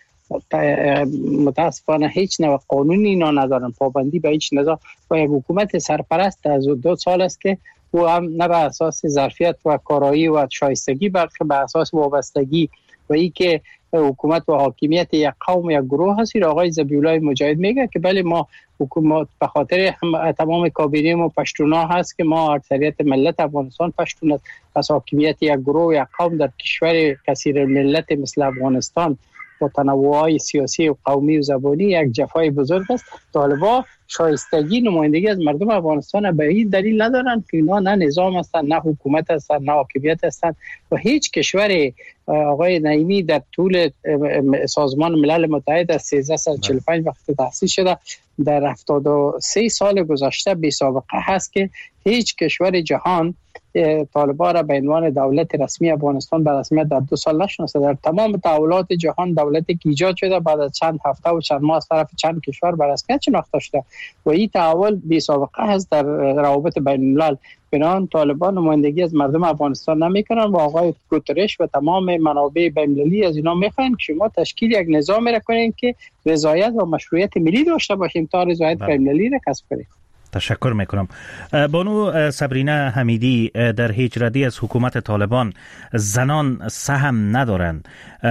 متاسفانه هیچ نوع قانونی اینا ندارن، پابندی به هیچ نظام و یک حکومت سرپرست از دو سال است که او هم نه به اساس ظرفیت و کارایی و شایستگی بلکه به اساس وابستگی و ای که حکومت و حاکمیت یک قوم یا گروه هست. آقای ذبیحالله مجاهد میگه که بله ما حکومت به خاطر تمام کابینه ما پشتونا هست که ما اکثریت ملت افغانستان پشتون است، پس حاکمیت یک گروه یا قوم در کشور کثیر ملت مثل افغانستان با تنوعات سیاسی و قومی و زبانی یک جفای بزرگ است. طالبان شایستگی نمایندگی از مردم افغانستان به این دلیل ندارند که اینا نه نظام هستند، نه حکومت هستند، نه حاکمیت هستند و هیچ کشور آقای نعیمی در طول سازمان ملل متحد از سیزده صد و چهل و پنج وقت تأسیس شده در هفتاد و سه سال گذشته بی سابقه هست که هیچ کشور جهان طالبان را به عنوان دولت رسمی افغانستان به رسمیت در دو سال نشناسه. در تمام تحولات جهان دولتی که ایجاد شده بعد از چند هفته و چند ماه از طرف چند کشور به رسمیت شناخته شده و این تحول بی سابقه است در روابط بین الملل. بنابراین طالبان نمایندگی از مردم افغانستان نمیکنن و آقای گوترش و تمام منابع بین‌المللی از اینا میخواین که شما تشکیل یک نظام را کنین که رضایت و مشروعیت ملی داشته باشیم تا رضایت بین‌المللی را کسب کنیم. تشکر میکنم. بانو صبرینه حمیدی، در هیچ ردی از حکومت طالبان زنان سهم ندارند.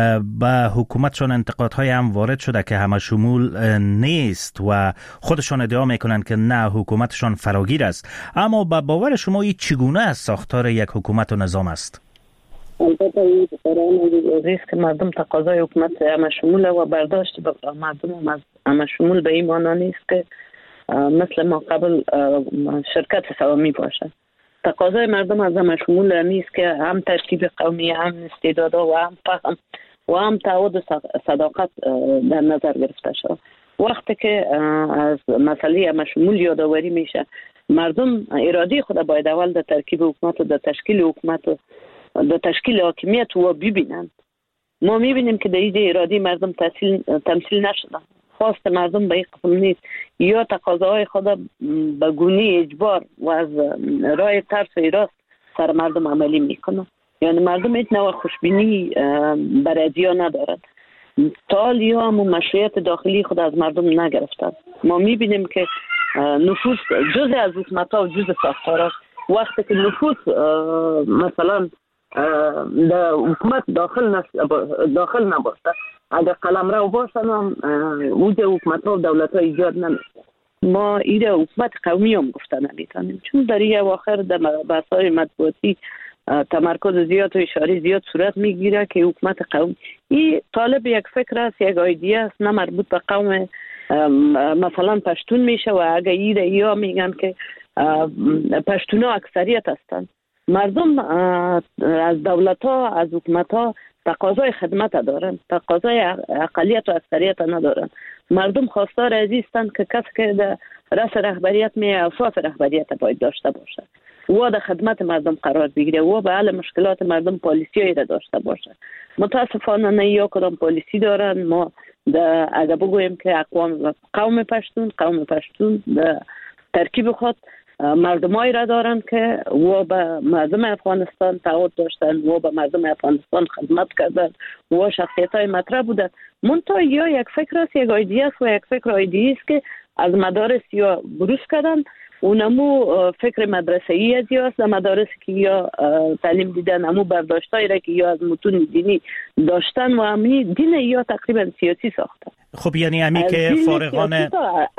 به حکومتشان انتقادهای هم وارد شده که همه شمول نیست و خودشان ادعا میکنند که نه حکومتشان فراگیر است. اما به باور شما این چگونه از ساختار یک حکومت و نظام است؟ البته این بسیار که مردم تقاضای حکومت همه شمول و برداشت مردم از همه شمول به این معنی نیست که مثل ما قبل شرکت سوامی باشه. تقاضای مردم از همه شمول نیست که هم ترکیب قومی، هم استعدادها و هم فهم و هم تعهد و صداقت در نظر گرفته شد. وقتی که از مسئله همه شمول یادآوری میشه، مردم اراده خود باید اول در ترکیب حکومت و در تشکیل حکومت و در تشکیل حاکمیت و ببینند. ما میبینیم که در این اراده مردم تمثیل نشدن. خواست مردم به این قسم نیست، یا تقاضاهای خود به گونه اجبار و از راه ترس و ایراست سر مردم عملی میکنن. یعنی مردم هیچ نوع خوشبینی برای ادیا ندارد. تال یا هم مشروعیت داخلی خود از مردم نگرفتن. ما میبینیم که نفوذ جزء از حکومت‌ها و جزء ساختارها وقتی که نفوذ مثلا در حکومت داخل داخل نباشه، اگر قلمرو باشن هم اوج حکومت‌ها و دولت‌ها ایجاد نمیشه. ما ایده حکومت قومی هم گفتن نمیتونیم، چون در این اواخر در بحث‌های مطبوعاتی تمرکز زیاد و اشاره زیاد صورت میگیره که حکومت قومی این طالب یک فکر است، یک ایده است، نه مربوط به قوم مثلا پشتون میشه. و اگر ایده یا میگن که پشتونا اکثریت هستند، مردم از دولت ها از حکومت ها تقاضای خدمت دارن، تقاضای اقلیت و اکثریت ندارن. مردم خواستار عزیزند که کسی که در رأس رهبریت می اساس رهبریت باید داشته باشه و در خدمت مردم قرار بگیره و به حل مشکلات مردم پالیسی را داشته باشه. متاسفانه نه یا کدام پالیسی دارن. ما اگر بگوییم که اقوام قوم پشتون قوم پشتون در ترکیب خود مردمایی را دارن که و به مردم افغانستان تعهد داشتن و به مردم افغانستان خدمت کردن و شخصیت های مطرح بودن. منتها یا یک فکر است، یک ایده است و یک فکر ایده است که از مدارس یا بروز کردن. اونمو فکر مدرسه‌ای از یا از مدارس که یا تعلیم دیدن، امو برداشتایی را که یا از متون دینی داشتن و امی دین یا تقریبا سیاسی ساختن. خب یعنی امی که فارغان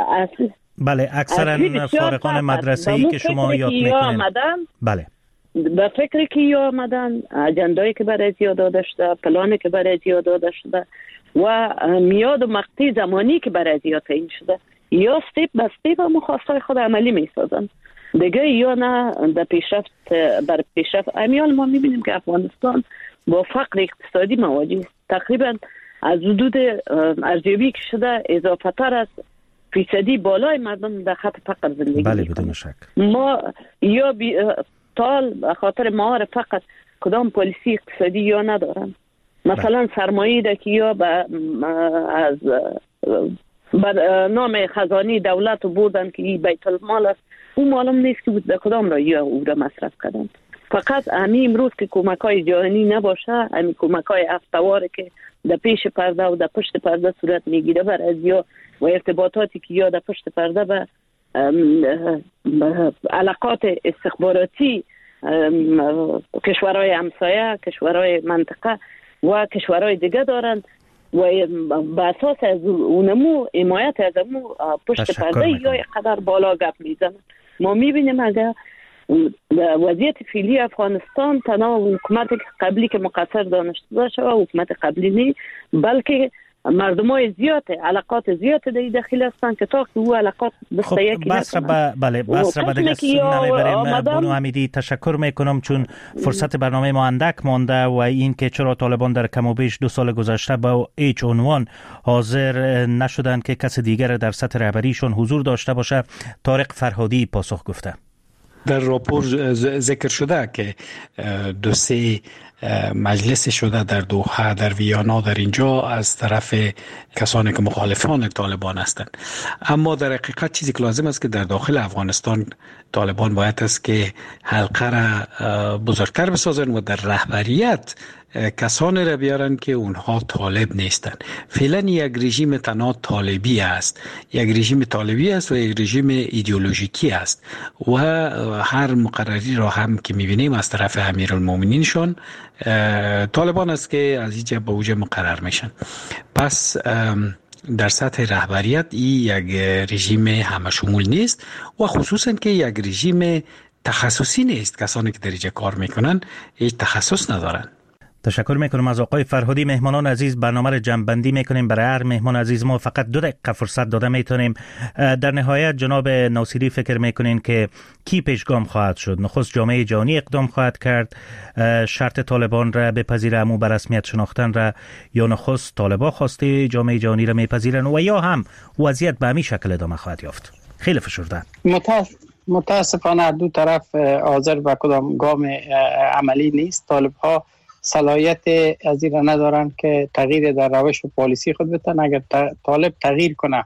بله اکثرا فارغان مدرسه‌ای که شما یاد میکنین بله به فکری که یا آمدن، اجندایی که برای زیاد داده شده، پلانی که برای زیاد داده شده و میاد و مقطع زمانی که برای زیاد تعیین شده، یا استیپ به استیپ مخواستای خود عملی میسازن دیگه، یا نه در پیشرفت بر پیشرفت. امیال ما میبینیم که افغانستان با فقر اقتصادی مواجه است. تقریبا از حدود ارزیابی که شده اضافه تر از فیصدی بالای مردم در خط فقر زندگی بله بدون شک. ما یا بی تال به خاطر مهار فقط کدام پالیسی اقتصادی یا ندارن. مثلا سرمایه‌ای ده که یا از بر نام خزانه دولت بودن که این بیت المال است، اون معلوم نیست که در کدام را یا او را مصرف کردن. فقط همین امروز که کمک‌های جهانی نباشه، همین کمک‌های هفته‌واره که در پیش پرده و در پشت پرده صورت میگیره بر از یا و ارتباطاتی که یا در پشت پرده به علاقات استخباراتی کشورهای همسایه، کشورهای منطقه و کشورهای دیگه دارن و به اساس از اونمو حمایت از اونمو پشت پرده یا قدر بالا گپ میزنن. ما میبینیم اگر وضعیت فعلی افغانستان تنها حکومت قبلی که مقصر دانشته باشه و حکومت قبلی نی، بلکه مردمای زیاد علاقات زیاد در داخل هستن که تا که او علاقات بسته یکی نکنن. با بله بس را دیگه نمیبریم. بانو حمیدی تشکر میکنم چون فرصت برنامه ما اندک مانده و این که چرا طالبان در کم و بیش دو سال گذشته با هیچ عنوان حاضر نشدن که کس دیگر در سطح رهبریشون حضور داشته باشه، طارق فرهادی پاسخ گفته. در راپور ذکر شده که دو سه مجلس شده در دوحه، در ویانا، در اینجا از طرف کسانی که مخالفان طالبان هستند. اما در حقیقت چیزی که لازم است که در داخل افغانستان طالبان باید است که حلقه را بزرگتر بسازن و در رهبریت کسانی را بیارن که اونها طالب نیستند. فعلا یک رژیم تنها طالبی است، یک رژیم طالبی است و یک رژیم ایدئولوژیکی است و هر مقرری را هم که میبینیم از طرف امیرالمومنینشون طالبان است که از اینجا به اوج مقرر میشن. پس در سطح رهبریت این یک رژیم همه شمول نیست و خصوصا که یک رژیم تخصصی نیست. کسانی که در اینجا کار میکنن هیچ تخصص ندارن. تشکر میکنم از آقای فرهادی. مهمانان عزیز، برنامه را جمع‌بندی میکنیم. برای هر مهمان عزیز ما فقط دو دقیقه فرصت داده میتونیم. در نهایت جناب ناصری فکر میکنین که کی پیشگام خواهد شد؟ نخست جامعه جهانی اقدام خواهد کرد شرط طالبان را بپذیره، امو به رسمیت شناختن را، یا نخست طالبان خواسته جامعه جهانی را میپذیرن و یا هم وضعیت به همین شکل ادامه خواهد یافت؟ خیلی فشرده. متاسفانه دو طرف حاضر به کدام گام عملی نیست. طالب ها صلاحیت از این را ندارن که تغییر در روش و پالیسی خود بتن. اگر طالب تغییر کنه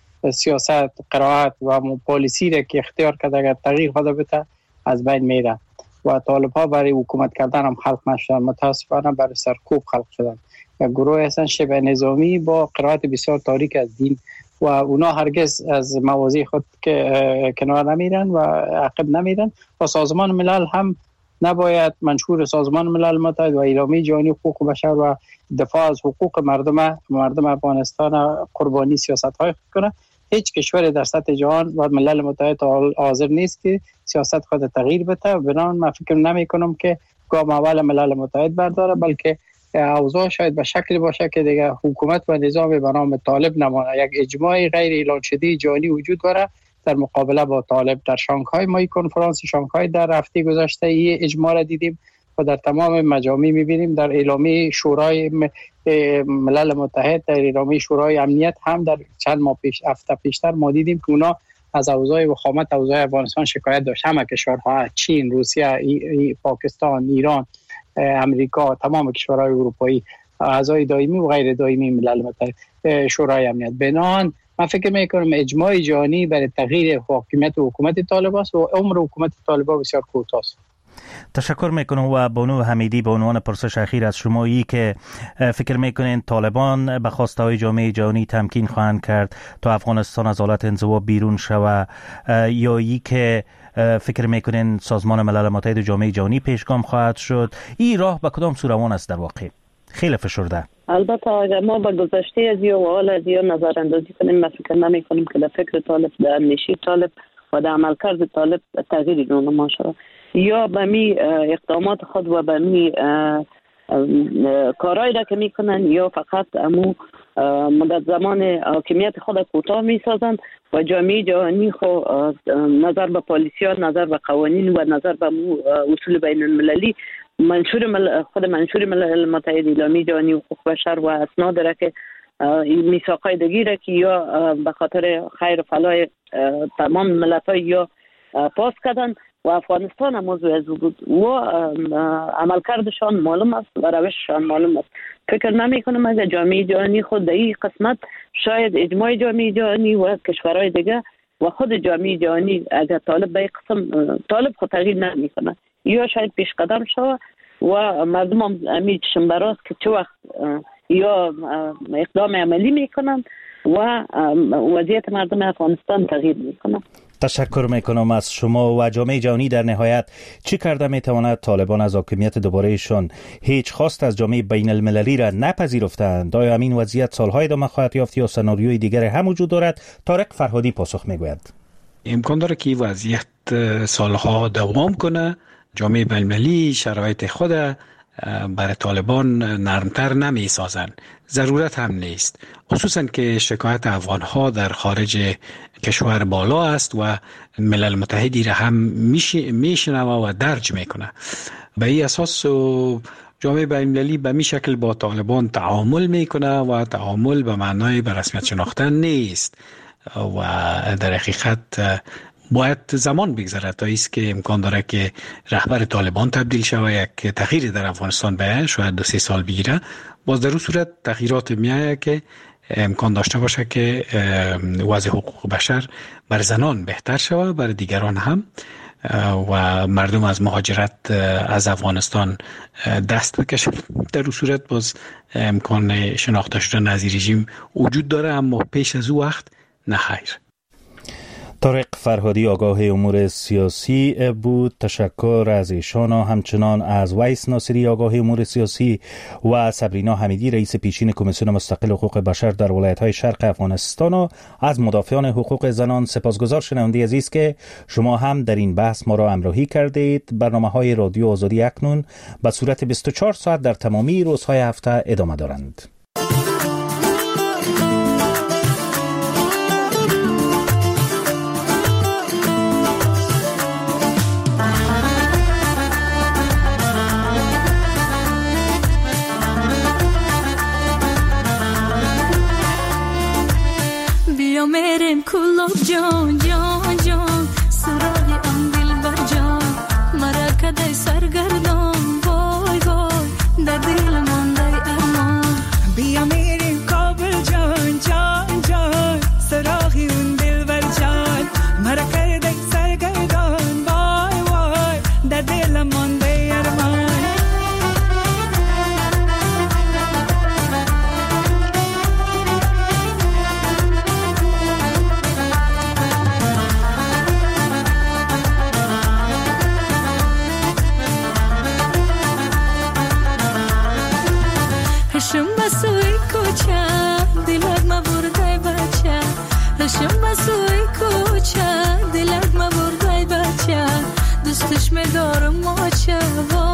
سیاست، قرائت و پالیسی را که اختیار کرده، اگر تغییر خود بتن از بین میره و طالب ها برای حکومت کردن هم خلق نشدن، متاسفانه برای سرکوب خلق شدن. گروه هستن شبه نظامی با قرائت بسیار تاریک از دین و اونا هرگز از مواضع خود که کنار نمیرن و عقب نمیرن و سازمان ملل هم نباید منشور سازمان ملل متحد و اعلامیه جهانی حقوق بشر و دفاع از حقوق مردم مردم افغانستان قربانی سیاست‌های کنه. هیچ کشور در سطح جهان و ملل متحد حاضر نیست که سیاست خود تغییر بده. بنابراین من فکر نمی کنم که گام اول ملل متحد برداره، بلکه اوضاع شاید به شکلی باشه که دیگه حکومت و نظام به نام طالب نمانه. یک اجماع غیر اعلان شده جهانی وجود داره در مقابله با طالب. در شانگهای ما کنفرانس شانگهای در هفته گذشته این اجماع را دیدیم و در تمام مجامع می‌بینیم. در اعلامیه شورای ملل متحد، در اعلامیه شورای امنیت هم در چند ماه پیش هفته پیشتر ما دیدیم که اونا از اوضاع وخامت اوضاع افغانستان شکایت داشت. همه کشورها، چین، روسیه، ای، ای، پاکستان، ایران، امریکا، تمام کشورهای اروپایی، اعضای دائمی و غیر دائمی ملل متحد شورای امنیت. بنان من فکر میکنم اجماع جهانی برای تغییر حاکمیت و حکومت طالب است و عمر حکومت طالب بسیار کوتاه است. تشکر میکنم. و بانو حمیدی به عنوان پرسش اخیر از شما، ای که فکر میکنین طالبان به خواسته های جامعه جهانی تمکین خواهند کرد تا افغانستان از حالت انزوا بیرون شود، یا ای که فکر میکنین سازمان ملل متحد و جامعه جهانی پیشگام خواهد شد، این راه به کدام سو روان است در واقع؟ خیلی فشرده. البته اگر ما به گذشته از یا و حال از یا نظر اندازی کنیم، من فکر نمی کنیم که در فکر طالب، در اندیشه طالب و در عملکرد طالب تغییری رونما شود. یا به می اقدامات خود و به می کارهایی را که میکنن یا فقط امو مدت زمان حاکمیت خود کوتاه میسازند و جامعه جهانی خود نظر به پالیسیات، نظر به قوانین و نظر به اصول بین المللی منشور مل... خود منشور ملل متحد، اعلامیه جهانی حقوق بشر و اسناد را که میثاقای دیگه که یا به خاطر خیر و فلاح تمام ملت‌ها یا پاس کردن و افغانستان هم موضوع از بود و عملکردشان معلوم است و روششان معلوم است. فکر نمی کنم اگر جامعه جهانی خود در این قسمت، شاید اجماع جامعه جهانی و کشورهای دیگه و خود جامعه جهانی اگر طالب به این قسم طالب خود تغییر نمی کنه یا شاید پیش قدم شود و مردم هم امید شنبراست که چه وقت یا اقدام عملی میکنن و وضعیت مردم افغانستان تغییر میکنن. تشکر میکنم از شما. و جامعه جهانی در نهایت چی کرده میتواند طالبان از حاکمیت دوبارهشان هیچ خواست از جامعه بین المللی را نپذیرفتند؟ آیا همین وضعیت سالهای ادامه خواهد یافت یا سناریوی دیگر هم وجود دارد؟ طارق فرهادی پاسخ میگوید. امکان داره که وضعیت سالها دوام کنه. جامعه بین المللی شرایط خود برای طالبان نرمتر نمی سازن، ضرورت هم نیست، خصوصا که شکایت افغانها در خارج کشور بالا است و ملل متحدی را هم میشنوه و درج میکنه. به این اساس جامعه بین المللی به می شکل با طالبان تعامل میکنه و تعامل به معنای به رسمیت شناختن نیست و در حقیقت باید زمان بگذره تا ایست که امکان داره که رهبر طالبان تبدیل شود، یک تغییری در افغانستان بیاید، شاید دو سه سال بگیره. باز در اون صورت تغییرات میایه که امکان داشته باشه که وضع حقوق بشر بر زنان بهتر شود، بر دیگران هم، و مردم از مهاجرت از افغانستان دست بکشن. در اون صورت باز امکان شناخته شدن از رژیم وجود داره، اما پیش از او وقت نه خیر. طارق فرهادی آگاه امور سیاسی بود. تشکر از ایشان، همچنان از ویس ناصری آگاه امور سیاسی و صبرینا حمیدی رئیس پیشین کمیسیون مستقل حقوق بشر در ولایت‌های شرق افغانستان و از مدافعان حقوق زنان. سپاسگزار شنونده عزیز که شما هم در این بحث ما را همراهی کردید. برنامه‌های رادیو آزادی اکنون به صورت بیست و چهار ساعت در تمامی روزهای هفته ادامه دارند. میرم کلاب جان جان جان سراغی ام دل بر جان مرا کدای سرگردان وای وای در دل مانده ارمان. بیا میرم کابل جان جان جان سراغی ام دل بر جان مرا کدای سرگردان وای وای در دل مانده ارمان. بسوی کوچه دلت ما بردای بچه رشم بسوی کوچه دلت ما بردای بچه دوستش میدارم ماچه